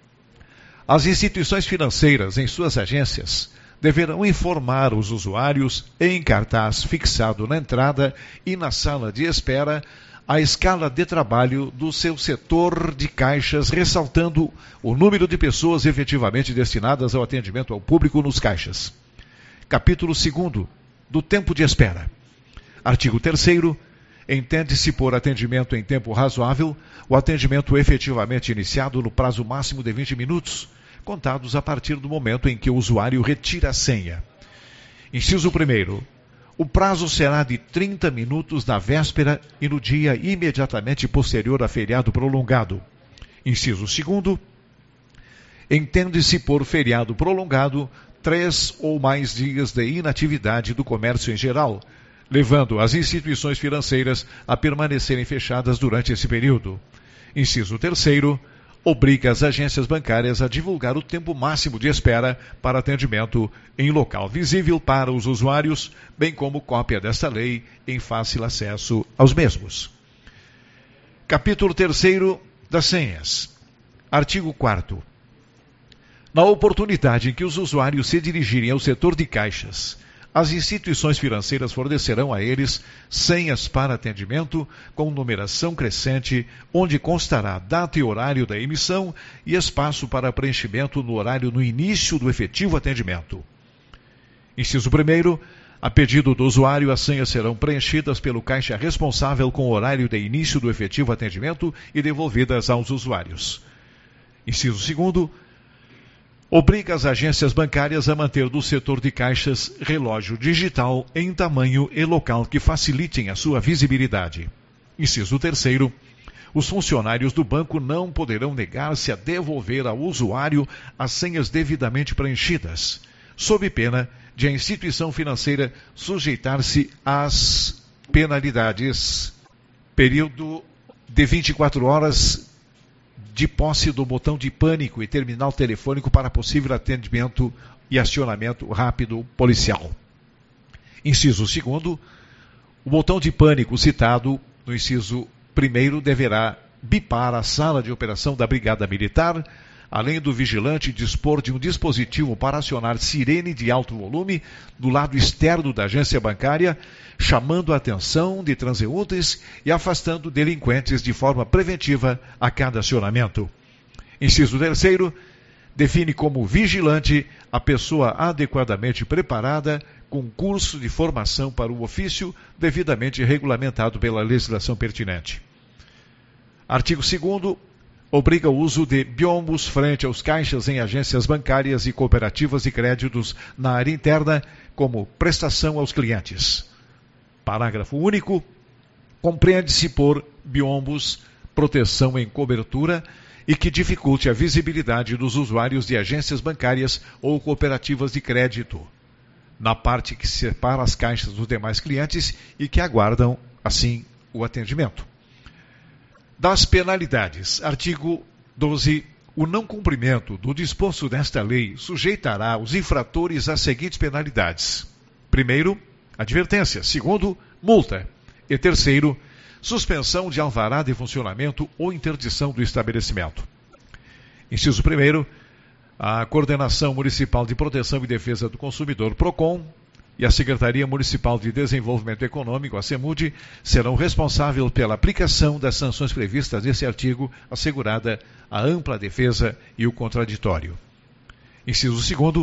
As instituições financeiras em suas agências deverão informar os usuários em cartaz fixado na entrada e na sala de espera a escala de trabalho do seu setor de caixas, ressaltando o número de pessoas efetivamente destinadas ao atendimento ao público nos caixas. Capítulo segundo. Do tempo de espera. Artigo terceiro. Entende-se por atendimento em tempo razoável o atendimento efetivamente iniciado no prazo máximo de vinte minutos, contados a partir do momento em que o usuário retira a senha. Inciso primeiro. O prazo será de trinta minutos na véspera e no dia imediatamente posterior a feriado prolongado. Inciso segundo. Entende-se por feriado prolongado três ou mais dias de inatividade do comércio em geral, levando as instituições financeiras a permanecerem fechadas durante esse período. Inciso terceiro. Obriga as agências bancárias a divulgar o tempo máximo de espera para atendimento em local visível para os usuários, bem como cópia desta lei em fácil acesso aos mesmos. Capítulo terceiro das senhas. Artigo quarto. Na oportunidade em que os usuários se dirigirem ao setor de caixas, as instituições financeiras fornecerão a eles senhas para atendimento com numeração crescente, onde constará data e horário da emissão e espaço para preenchimento no horário no início do efetivo atendimento. Inciso primeiro. A pedido do usuário, as senhas serão preenchidas pelo caixa responsável com o horário de início do efetivo atendimento e devolvidas aos usuários. Inciso segundo. Obriga as agências bancárias a manter do setor de caixas relógio digital em tamanho e local que facilitem a sua visibilidade. Inciso terceiro. Os funcionários do banco não poderão negar-se a devolver ao usuário as senhas devidamente preenchidas, sob pena de a instituição financeira sujeitar-se às penalidades. Período de vinte e quatro horas de posse do botão de pânico e terminal telefônico para possível atendimento e acionamento rápido policial. Inciso segundo. O botão de pânico citado no inciso primeiro deverá bipar a sala de operação da Brigada Militar, além do vigilante dispor de um dispositivo para acionar sirene de alto volume do lado externo da agência bancária, chamando a atenção de transeuntes e afastando delinquentes de forma preventiva a cada acionamento. Inciso terceiro. Define como vigilante a pessoa adequadamente preparada com curso de formação para o ofício devidamente regulamentado pela legislação pertinente. Artigo segundo. Obriga o uso de biombos frente aos caixas em agências bancárias e cooperativas de créditos na área interna como prestação aos clientes. Parágrafo único. Compreende-se por biombos proteção em cobertura e que dificulte a visibilidade dos usuários de agências bancárias ou cooperativas de crédito, na parte que separa as caixas dos demais clientes e que aguardam, assim, o atendimento. Das penalidades. Artigo doze. O não cumprimento do disposto nesta lei sujeitará os infratores às seguintes penalidades. Primeiro, advertência. Segundo, multa. E terceiro, suspensão de alvará de funcionamento ou interdição do estabelecimento. Inciso primeiro. A Coordenação Municipal de Proteção e Defesa do Consumidor, PROCON, e a Secretaria Municipal de Desenvolvimento Econômico, a SEMUD, serão responsáveis pela aplicação das sanções previstas nesse artigo, assegurada a ampla defesa e o contraditório. Inciso segundo.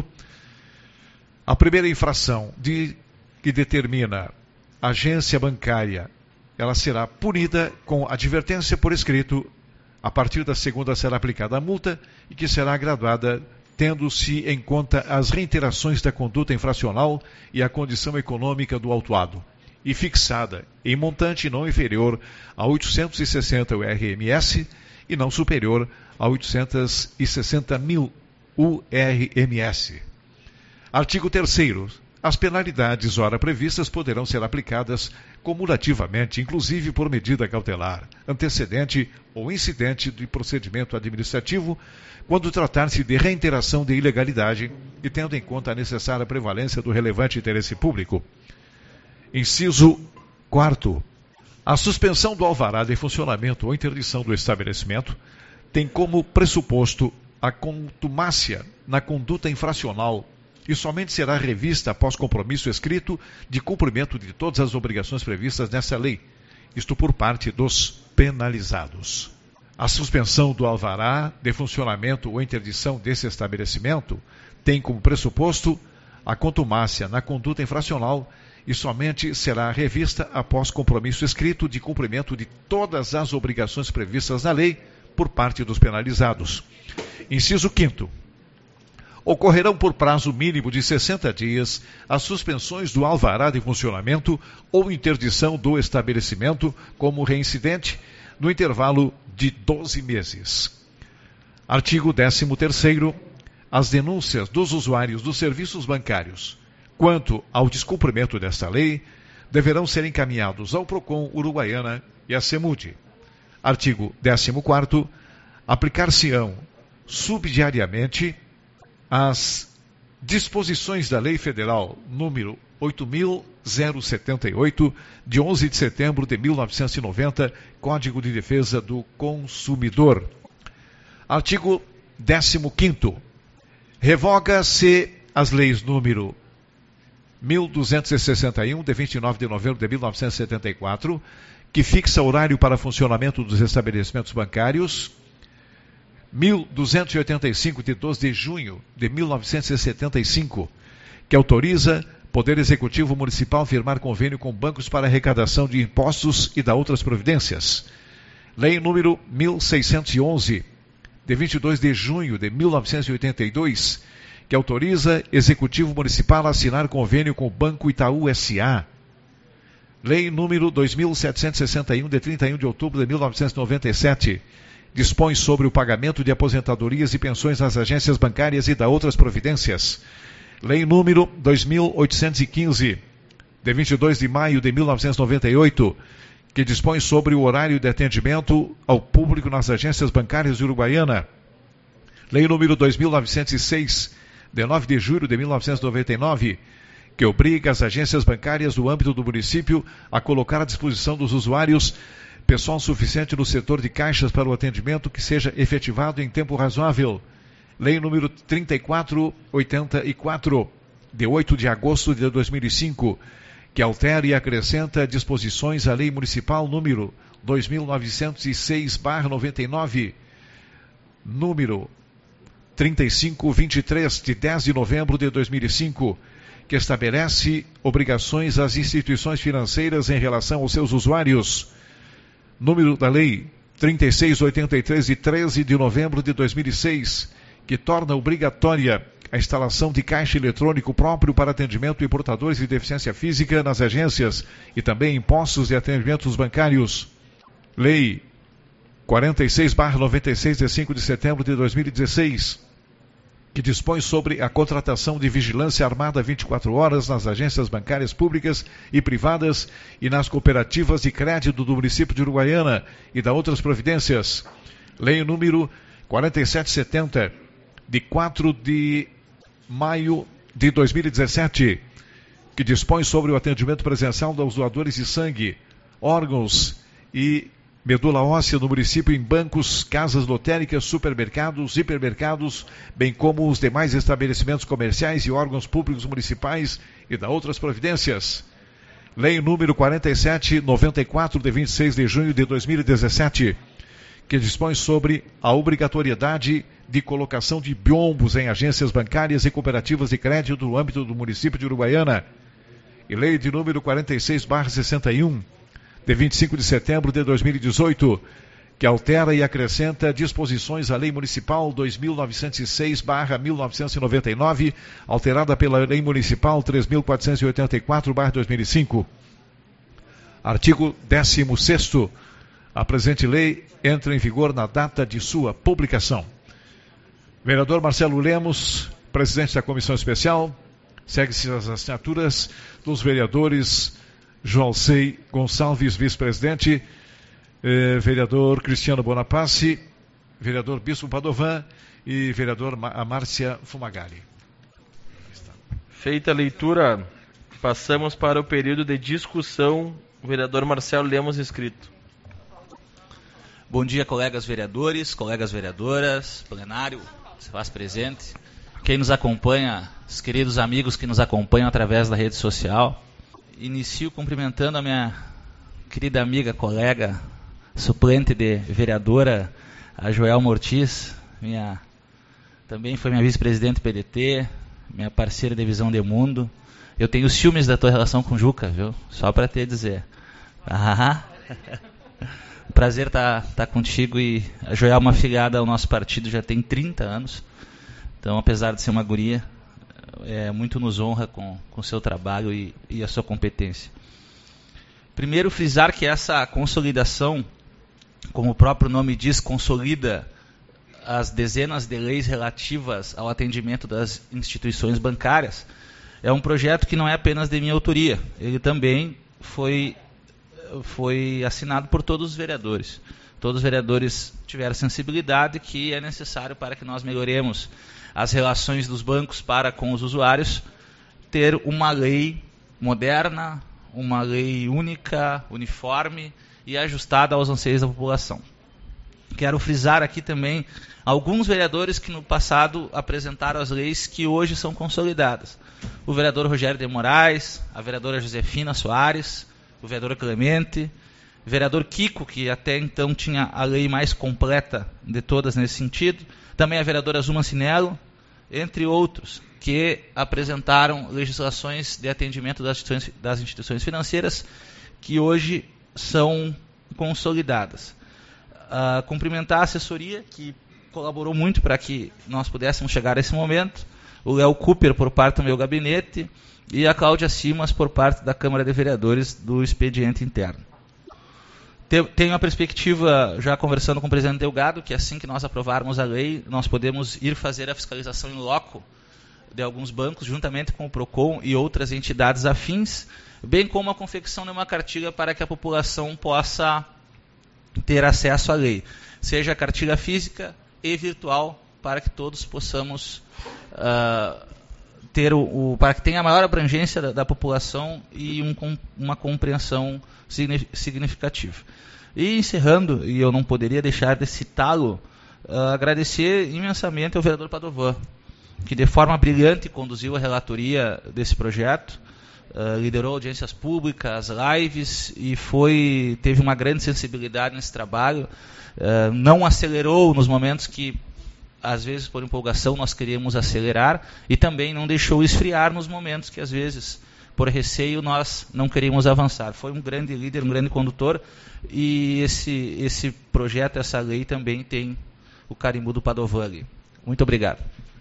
A primeira infração de, que determina a agência bancária, ela será punida com advertência por escrito. A partir da segunda será aplicada a multa e que será graduada tendo-se em conta as reiterações da conduta infracional e a condição econômica do autuado, e fixada em montante não inferior a oitocentos e sessenta U R M S e não superior a oitocentos e sessenta mil U R M S. Artigo terceiro. As penalidades ora previstas poderão ser aplicadas cumulativamente, inclusive por medida cautelar, antecedente ou incidente de procedimento administrativo, quando tratar-se de reiteração de ilegalidade e tendo em conta a necessária prevalência do relevante interesse público. Inciso quarto. A suspensão do alvará de funcionamento ou interdição do estabelecimento tem como pressuposto a contumácia na conduta infracional e somente será revista após compromisso escrito de cumprimento de todas as obrigações previstas nessa lei, isto por parte dos penalizados. A suspensão do alvará de funcionamento ou interdição desse estabelecimento tem como pressuposto a contumácia na conduta infracional e somente será revista após compromisso escrito de cumprimento de todas as obrigações previstas na lei por parte dos penalizados. Inciso quinto. Ocorrerão por prazo mínimo de sessenta dias as suspensões do alvará de funcionamento ou interdição do estabelecimento como reincidente no intervalo de doze meses. Artigo décimo terceiro. As denúncias dos usuários dos serviços bancários quanto ao descumprimento desta lei deverão ser encaminhados ao Procon Uruguaiana e à CEMUD. Artigo décimo quarto. Aplicar-se-ão subsidiariamente as disposições da Lei Federal número oito mil setenta e oito, de onze de setembro de mil novecentos e noventa, Código de Defesa do Consumidor. Artigo décimo quinto. Revoga-se as leis número mil duzentos e sessenta e um, de vinte e nove de novembro de mil novecentos e setenta e quatro, que fixa horário para funcionamento dos estabelecimentos bancários, mil duzentos e oitenta e cinco, de doze de junho de mil novecentos e setenta e cinco, que autoriza Poder Executivo Municipal firmar convênio com bancos para arrecadação de impostos e da outras providências. Lei número mil seiscentos e onze, de vinte e dois de junho de mil novecentos e oitenta e dois, que autoriza Executivo Municipal a assinar convênio com o Banco Itaú S A. Lei número dois mil setecentos e sessenta e um, de trinta e um de outubro de mil novecentos e noventa e sete, dispõe sobre o pagamento de aposentadorias e pensões nas agências bancárias e da outras providências. Lei número dois mil oitocentos e quinze, de vinte e dois de maio de mil novecentos e noventa e oito, que dispõe sobre o horário de atendimento ao público nas agências bancárias de Uruguaiana. Lei número dois mil novecentos e seis, de nove de julho de mil novecentos e noventa e nove, que obriga as agências bancárias do âmbito do município a colocar à disposição dos usuários pessoal suficiente no setor de caixas para o atendimento que seja efetivado em tempo razoável. Lei número trinta e quatro oitenta e quatro, de oito de agosto de dois mil e cinco, que altera e acrescenta disposições à Lei Municipal número dois mil novecentos e seis barra noventa e nove, número trinta e cinco vinte e três, de dez de novembro de dois mil e cinco, que estabelece obrigações às instituições financeiras em relação aos seus usuários. Número da Lei trinta e seis oitenta e três, de treze de novembro de dois mil e seis, que torna obrigatória a instalação de caixa eletrônico próprio para atendimento de portadores de deficiência física nas agências e também em postos de atendimentos bancários. Lei quarenta e seis barra noventa e seis, de cinco de setembro de dois mil e dezesseis, que dispõe sobre a contratação de vigilância armada vinte e quatro horas nas agências bancárias públicas e privadas e nas cooperativas de crédito do município de Uruguaiana e da outras providências. Lei número quarenta e sete setenta, de quatro de maio de dois mil e dezessete, que dispõe sobre o atendimento presencial dos doadores de sangue, órgãos e medula óssea no município em bancos, casas lotéricas, supermercados, hipermercados, bem como os demais estabelecimentos comerciais e órgãos públicos municipais e da outras providências. Lei número quarenta e sete noventa e quatro, de vinte e seis de junho de dois mil e dezessete, que dispõe sobre a obrigatoriedade de colocação de biombos em agências bancárias e cooperativas de crédito no âmbito do município de Uruguaiana. E lei de número quarenta e seis barra sessenta e um, de vinte e cinco de setembro de dois mil e dezoito, que altera e acrescenta disposições à Lei Municipal dois mil novecentos e seis barra mil novecentos e noventa e nove, alterada pela Lei Municipal três mil quatrocentos e oitenta e quatro barra dois mil e cinco. Artigo décimo sexto. A presente lei entra em vigor na data de sua publicação. Vereador Marcelo Lemos, presidente da Comissão Especial. Segue-se as assinaturas dos vereadores Joalcei Gonçalves, vice-presidente, eh, vereador Cristiano Bonaparte, vereador Bispo Padovan e vereador Ma- a Márcia Fumagalli. Feita a leitura, passamos para o período de discussão. O vereador Marcelo Lemos, inscrito. Bom dia, colegas vereadores, colegas vereadoras, plenário, se faz presente. Quem nos acompanha, os queridos amigos que nos acompanham através da rede social. Inicio cumprimentando a minha querida amiga, colega, suplente de vereadora, a Joelma Ortiz, minha, também foi minha vice-presidente P D T, minha parceira de visão de mundo. Eu tenho ciúmes da tua relação com o Juca, viu? Só para te dizer. Ah, prazer estar tá, tá contigo, e a Joelma é uma afiliada ao nosso partido, já tem trinta anos. Então, apesar de ser uma guria, é, muito nos honra com o seu trabalho e, e a sua competência. Primeiro, frisar que essa consolidação, como o próprio nome diz, consolida as dezenas de leis relativas ao atendimento das instituições bancárias. É um projeto que não é apenas de minha autoria, ele também foi, foi assinado por todos os vereadores. Todos os vereadores tiveram sensibilidade que é necessário para que nós melhoremos as relações dos bancos para com os usuários, ter uma lei moderna, uma lei única, uniforme e ajustada aos anseios da população. Quero frisar aqui também alguns vereadores que no passado apresentaram as leis que hoje são consolidadas. O vereador Rogério de Moraes, a vereadora Josefina Soares, o vereador Clemente, o vereador Kiko, que até então tinha a lei mais completa de todas nesse sentido, também a vereadora Zuma Cinello, entre outros, que apresentaram legislações de atendimento das instituições, das instituições financeiras que hoje são consolidadas. Uh, cumprimentar a assessoria, que colaborou muito para que nós pudéssemos chegar a esse momento, o Léo Cooper por parte do meu gabinete e a Cláudia Simas por parte da Câmara de Vereadores do expediente interno. Tenho a perspectiva, já conversando com o presidente Delgado, que assim que nós aprovarmos a lei, nós podemos ir fazer a fiscalização em loco de alguns bancos, juntamente com o PROCON e outras entidades afins, bem como a confecção de uma cartilha para que a população possa ter acesso à lei, seja a cartilha física e virtual, para que todos possamos uh, ter o, o, para que tenha a maior abrangência da, da população e um, uma compreensão significativa. E encerrando, e eu não poderia deixar de citá-lo, uh, agradecer imensamente ao vereador Padovan, que de forma brilhante conduziu a relatoria desse projeto, uh, liderou audiências públicas, lives, e foi, teve uma grande sensibilidade nesse trabalho, uh, não acelerou nos momentos que, às vezes, por empolgação, nós queríamos acelerar, e também não deixou esfriar nos momentos que, às vezes, por receio, nós não queríamos avançar. Foi um grande líder, um grande condutor, e esse, esse projeto, essa lei, também tem o carimbo do Padovan ali. Muito obrigado.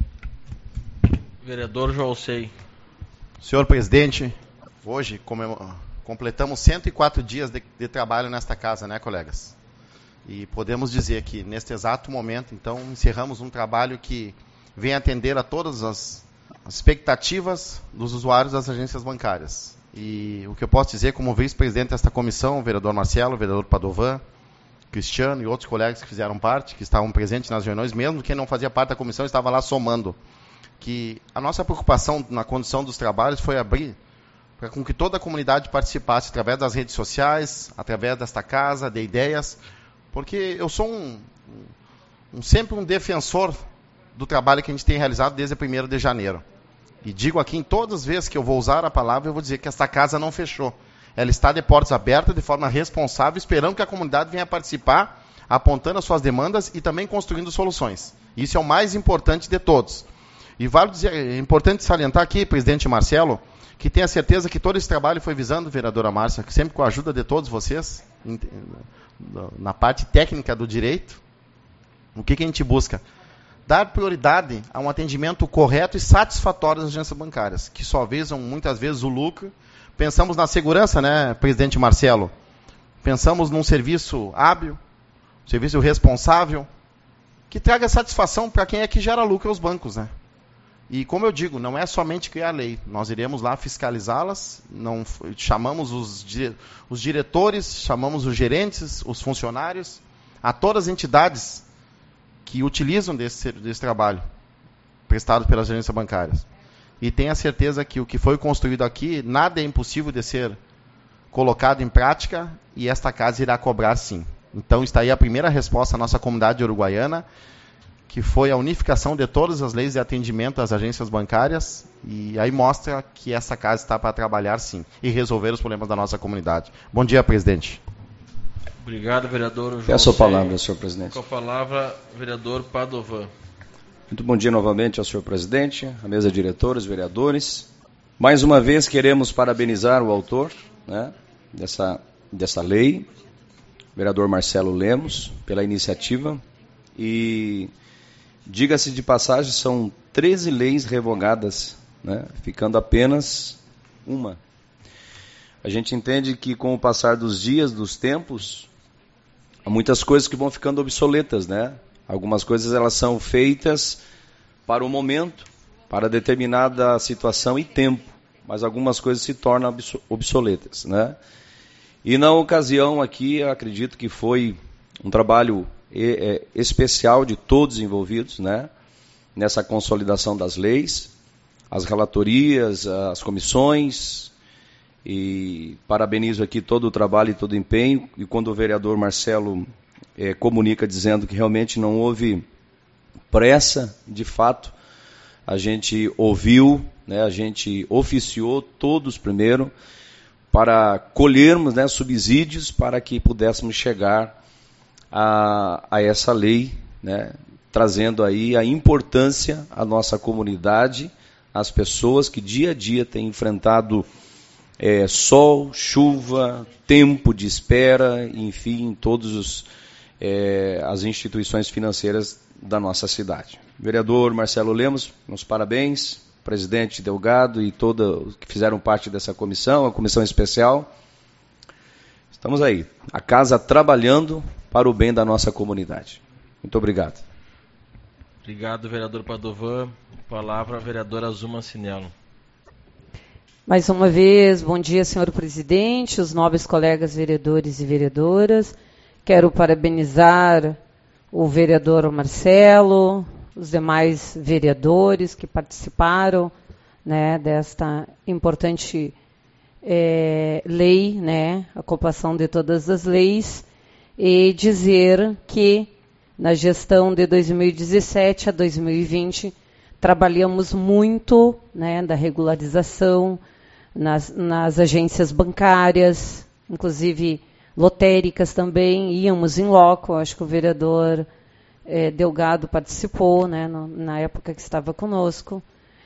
Vereador Joalcei. Senhor presidente, hoje completamos cento e quatro dias de, de trabalho nesta casa, né, colegas? E podemos dizer que, neste exato momento, então, encerramos um trabalho que vem atender a todas as expectativas dos usuários das agências bancárias. E o que eu posso dizer, como vice-presidente desta comissão, o vereador Marcelo, o vereador Padovan, Cristiano e outros colegas que fizeram parte, que estavam presentes nas reuniões, mesmo quem não fazia parte da comissão estava lá somando, que a nossa preocupação na condução dos trabalhos foi abrir para com que toda a comunidade participasse através das redes sociais, através desta casa, de ideias, porque eu sou um, um, sempre um defensor do trabalho que a gente tem realizado desde primeiro de janeiro. E digo aqui, em todas as vezes que eu vou usar a palavra, eu vou dizer que esta casa não fechou. Ela está de portas abertas, de forma responsável, esperando que a comunidade venha participar, apontando as suas demandas e também construindo soluções. Isso é o mais importante de todos. E vale dizer, é importante salientar aqui, presidente Marcelo, que tenha certeza que todo esse trabalho foi visando, vereadora Márcia, que sempre com a ajuda de todos vocês, na parte técnica do direito, o que, que a gente busca? Dar prioridade a um atendimento correto e satisfatório das agências bancárias, que só visam muitas vezes o lucro. Pensamos na segurança, né, presidente Marcelo? Pensamos num serviço hábil, um serviço responsável, que traga satisfação para quem é que gera lucro aos bancos, né? E como eu digo, não é somente criar lei, nós iremos lá fiscalizá-las, não chamamos os, dire, os diretores, chamamos os gerentes, os funcionários, a todas as entidades que utilizam desse, desse trabalho prestado pelas agências bancárias. E tenha certeza que o que foi construído aqui, nada é impossível de ser colocado em prática e esta casa irá cobrar sim. Então está aí a primeira resposta à nossa comunidade uruguaiana, que foi a unificação de todas as leis de atendimento às agências bancárias, e aí mostra que essa casa está para trabalhar sim, e resolver os problemas da nossa comunidade. Bom dia, presidente. Obrigado, vereador João. Peço a palavra, senhor presidente. Com a palavra, vereador Padovan. Muito bom dia novamente ao senhor presidente, à mesa diretora, os vereadores. Mais uma vez queremos parabenizar o autor, né, dessa, dessa lei, o vereador Marcelo Lemos, pela iniciativa. E diga-se de passagem, são treze leis revogadas, né, ficando apenas uma. A gente entende que com o passar dos dias, dos tempos, há muitas coisas que vão ficando obsoletas, né? Algumas coisas elas são feitas para o momento, para determinada situação e tempo, mas algumas coisas se tornam obsoletas, né? E na ocasião aqui, eu acredito que foi um trabalho é, é, especial de todos envolvidos, né? Nessa consolidação das leis, as relatorias, as comissões, e parabenizo aqui todo o trabalho e todo o empenho, e quando o vereador Marcelo É, comunica dizendo que realmente não houve pressa, de fato, a gente ouviu, né, a gente oficiou todos primeiro para colhermos, né, subsídios para que pudéssemos chegar a, a essa lei, né, trazendo aí a importância à nossa comunidade, às pessoas que dia a dia têm enfrentado é, sol, chuva, tempo de espera, enfim, todos os É, as instituições financeiras da nossa cidade. Vereador Marcelo Lemos, meus parabéns, presidente Delgado e todos que fizeram parte dessa comissão, a comissão especial. Estamos aí, a casa trabalhando para o bem da nossa comunidade. Muito obrigado. Obrigado, vereador Padovan. Palavra, a vereadora Zuma Cinello. Mais uma vez, bom dia, senhor presidente, os nobres colegas vereadores e vereadoras. Quero parabenizar o vereador Marcelo, os demais vereadores que participaram, né, desta importante é, lei, né, a ocupação de todas as leis, e dizer que na gestão de dois mil e dezessete a dois mil e vinte trabalhamos muito, né, da regularização nas, nas agências bancárias, inclusive lotéricas também, íamos em loco, acho que o vereador é, Delgado participou, né, no, na época que estava conosco.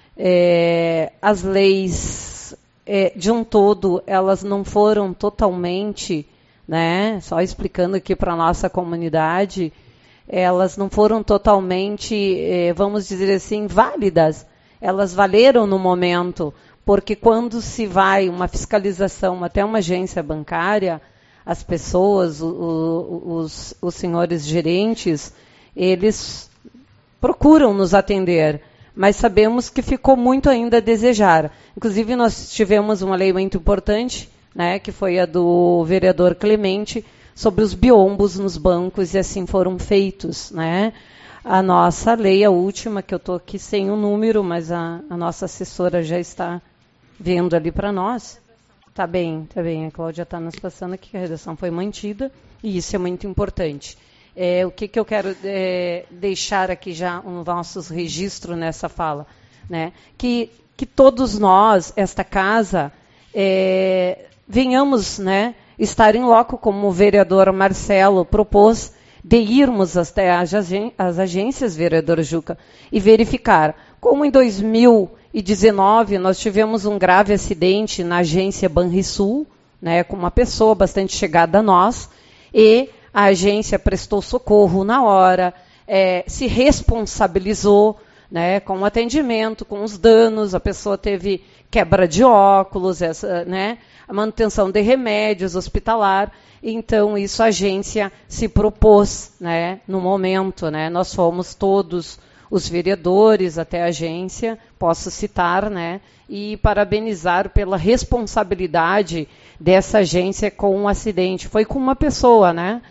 É, as leis, é, de um todo, elas não foram totalmente, né, só explicando aqui para a nossa comunidade, elas não foram totalmente, é, vamos dizer assim, válidas. Elas valeram no momento, porque quando se vai uma fiscalização até uma agência bancária, as pessoas, o, os, os senhores gerentes, eles procuram nos atender, mas sabemos que ficou muito ainda a desejar. Inclusive, nós tivemos uma lei muito importante, né, que foi a do vereador Clemente, sobre os biombos nos bancos, e assim foram feitos, né? A nossa lei, a última, que eu estou aqui sem o número, mas a, a nossa assessora já está vendo ali para nós. Está bem, está bem. A Cláudia está nos passando aqui que a redação foi mantida, e isso é muito importante. É, o que, que eu quero é, deixar aqui já nos nossos registros nessa fala, né? Que, que todos nós, esta casa, é, venhamos, né, estar em loco, como o vereador Marcelo propôs, de irmos até as agências, vereador Juca, e verificar. Como em dois mil e dezenove nós tivemos um grave acidente na agência Banrisul, né, com uma pessoa bastante chegada a nós, e a agência prestou socorro na hora, é, se responsabilizou, né, com o atendimento, com os danos, a pessoa teve quebra de óculos, essa, né, a manutenção de remédios hospitalar. Então, isso a agência se propôs, né, no momento. Né, nós fomos todos os vereadores até a agência, posso citar, né, e parabenizar pela responsabilidade dessa agência com um acidente. Foi com uma pessoa, né?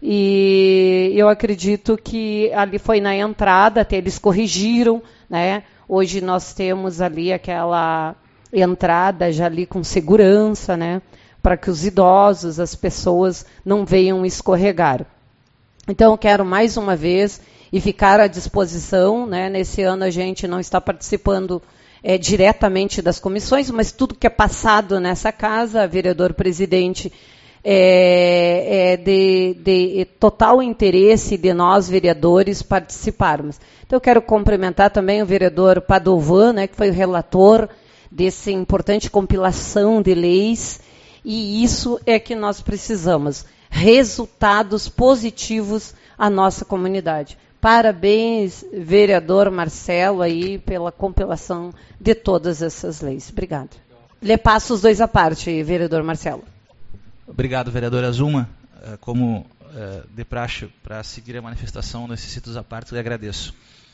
E eu acredito que ali foi na entrada, até eles corrigiram, né? Hoje nós temos ali aquela entrada já ali com segurança, né? Para que os idosos, as pessoas não venham escorregar. Então, eu quero mais uma vez e ficar à disposição, né? Nesse ano a gente não está participando é, diretamente das comissões, mas tudo que é passado nessa casa, vereador presidente, é, é de, de total interesse de nós, vereadores, participarmos. Então, eu quero cumprimentar também o vereador Padovan, né, que foi o relator dessa importante compilação de leis, e isso é que nós precisamos, resultados positivos à nossa comunidade. Parabéns, vereador Marcelo, aí, pela compilação de todas essas leis. Obrigada. Lhe passo os dois à parte, vereador Marcelo. Obrigado, vereadora Zuma. Como de praxe, para seguir a manifestação necessitos à parte, lhe agradeço.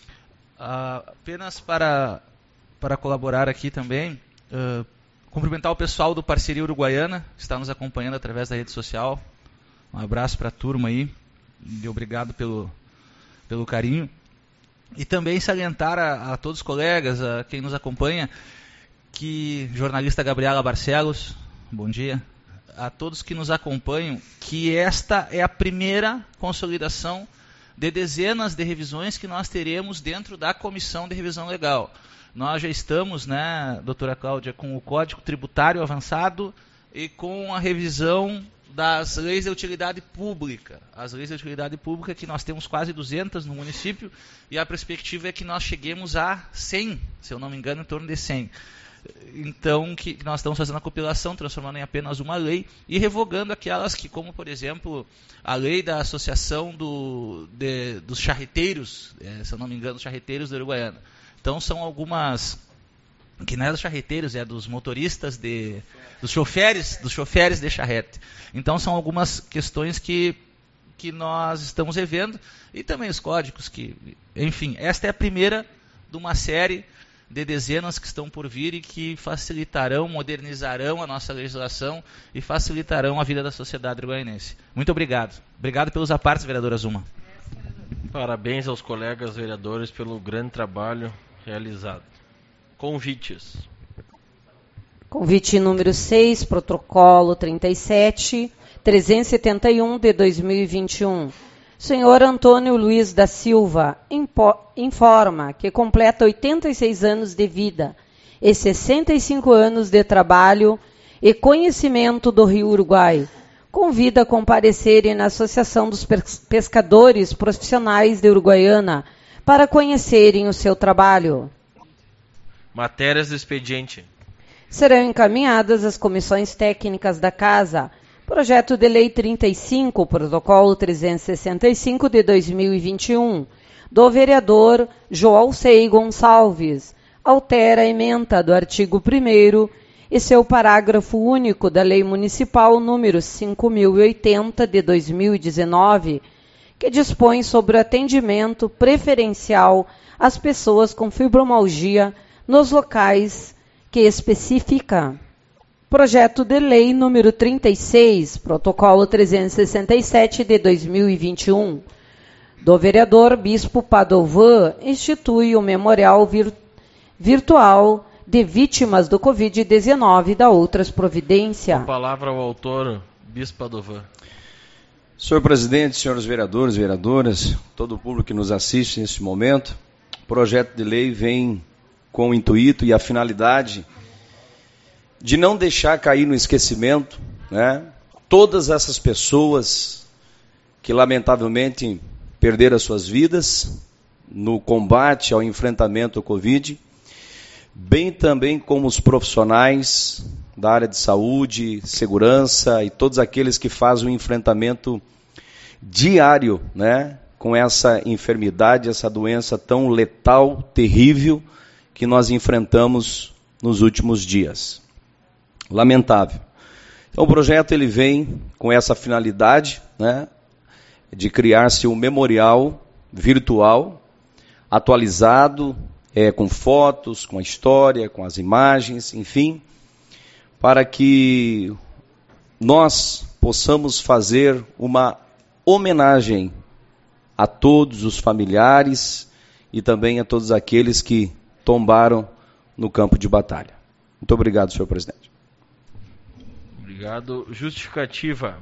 Apenas para, para colaborar aqui também, cumprimentar o pessoal do Parceria Uruguaiana, que está nos acompanhando através da rede social. Um abraço para a turma aí, e obrigado pelo, pelo carinho. E também salientar a, a todos os colegas, a quem nos acompanha, que jornalista Gabriela Barcelos, bom dia, a todos que nos acompanham, que esta é a primeira consolidação de dezenas de revisões que nós teremos dentro da Comissão de Revisão Legal. Nós já estamos, né, doutora Cláudia, com o Código Tributário avançado e com a revisão das leis de utilidade pública. As leis de utilidade pública, que nós temos quase duzentas no município, e a perspectiva é que nós cheguemos a cem, se eu não me engano, em torno de cem. Então, que, que nós estamos fazendo a compilação, transformando em apenas uma lei e revogando aquelas que, como, por exemplo, a lei da associação do, de, dos charreteiros, é, se eu não me engano, dos charreteiros da Uruguaiana. Então, são algumas, que não é dos charreteiros, é dos motoristas, de, dos choferes, dos choferes de charrete. Então, são algumas questões que, que nós estamos revendo, e também os códigos que, enfim, esta é a primeira de uma série de dezenas que estão por vir e que facilitarão, modernizarão a nossa legislação e facilitarão a vida da sociedade uruguaianense. Muito obrigado. Obrigado pelos apartes, vereadora Zuma. Parabéns aos colegas vereadores pelo grande trabalho realizado. Convites. Convite número seis, protocolo trinta e sete, trezentos e setenta e um de dois mil e vinte e um. Senhor Antônio Luiz da Silva informa que completa oitenta e seis anos de vida e sessenta e cinco anos de trabalho e conhecimento do Rio Uruguai. Convida a comparecerem na Associação dos Pescadores Profissionais de Uruguaiana para conhecerem o seu trabalho. Matérias do expediente. Serão encaminhadas às comissões técnicas da Casa. Projeto de Lei trinta e cinco, Protocolo trezentos e sessenta e cinco de dois mil e vinte e um, do vereador João Sei Gonçalves, altera a ementa do artigo primeiro e seu parágrafo único da Lei Municipal número cinco mil e oitenta de dois mil e dezenove, que dispõe sobre o atendimento preferencial às pessoas com fibromialgia nos locais que especifica. Projeto de Lei número trinta e seis, Protocolo trezentos e sessenta e sete de dois mil e vinte e um, do vereador Bispo Padovan, institui o Memorial vir, Virtual de Vítimas do covid dezenove e da outras providências. A palavra ao autor, Bispo Padovan. Senhor presidente, senhores vereadores, vereadoras, todo o público que nos assiste neste momento, o projeto de lei vem com o intuito e a finalidade de não deixar cair no esquecimento, né, todas essas pessoas que lamentavelmente perderam as suas vidas no combate ao enfrentamento ao Covid, bem também como os profissionais da área de saúde, segurança e todos aqueles que fazem o enfrentamento diário, né, com essa enfermidade, essa doença tão letal, terrível, que nós enfrentamos nos últimos dias. Lamentável. Então o projeto ele vem com essa finalidade, né, de criar-se um memorial virtual, atualizado, é, com fotos, com a história, com as imagens, enfim, para que nós possamos fazer uma homenagem a todos os familiares e também a todos aqueles que tombaram no campo de batalha. Muito obrigado, senhor presidente. Obrigado. Justificativa.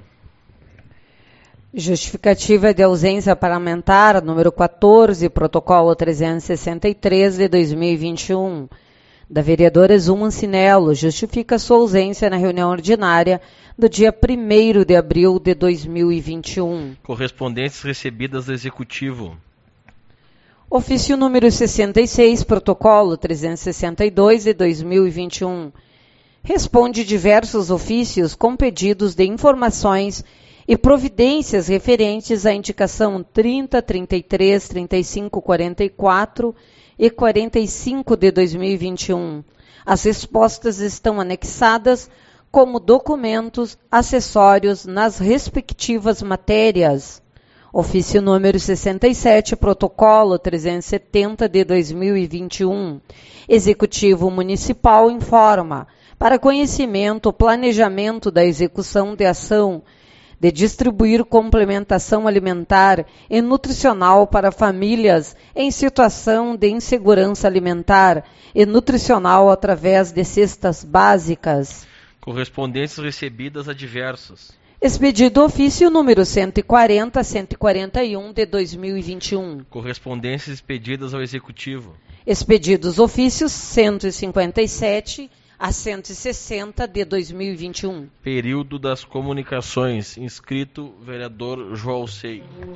Justificativa de ausência parlamentar, número quatorze, protocolo trezentos e sessenta e três de dois mil e vinte e um. Da vereadora Zuma Ancinello, justifica sua ausência na reunião ordinária do dia primeiro de abril de dois mil e vinte e um. Correspondências recebidas do Executivo. Ofício número sessenta e seis, protocolo trezentos e sessenta e dois de dois mil e vinte e um. Responde diversos ofícios com pedidos de informações e providências referentes à indicação trinta, trinta e três, trinta e cinco, quarenta e quatro e quarenta e cinco de dois mil e vinte e um. As respostas estão anexadas como documentos acessórios nas respectivas matérias. Ofício número sessenta e sete, protocolo trezentos e setenta de dois mil e vinte e um. Executivo Municipal informa, para conhecimento, o planejamento da execução de ação de distribuir complementação alimentar e nutricional para famílias em situação de insegurança alimentar e nutricional através de cestas básicas. Correspondências recebidas a diversos. Expedido ofício número cento e quarenta a cento e quarenta e um de dois mil e vinte e um. Correspondências expedidas ao Executivo. Expedidos ofícios cento e cinquenta e sete a cento e sessenta de dois mil e vinte e um. Período das comunicações. Inscrito, vereador João Sei.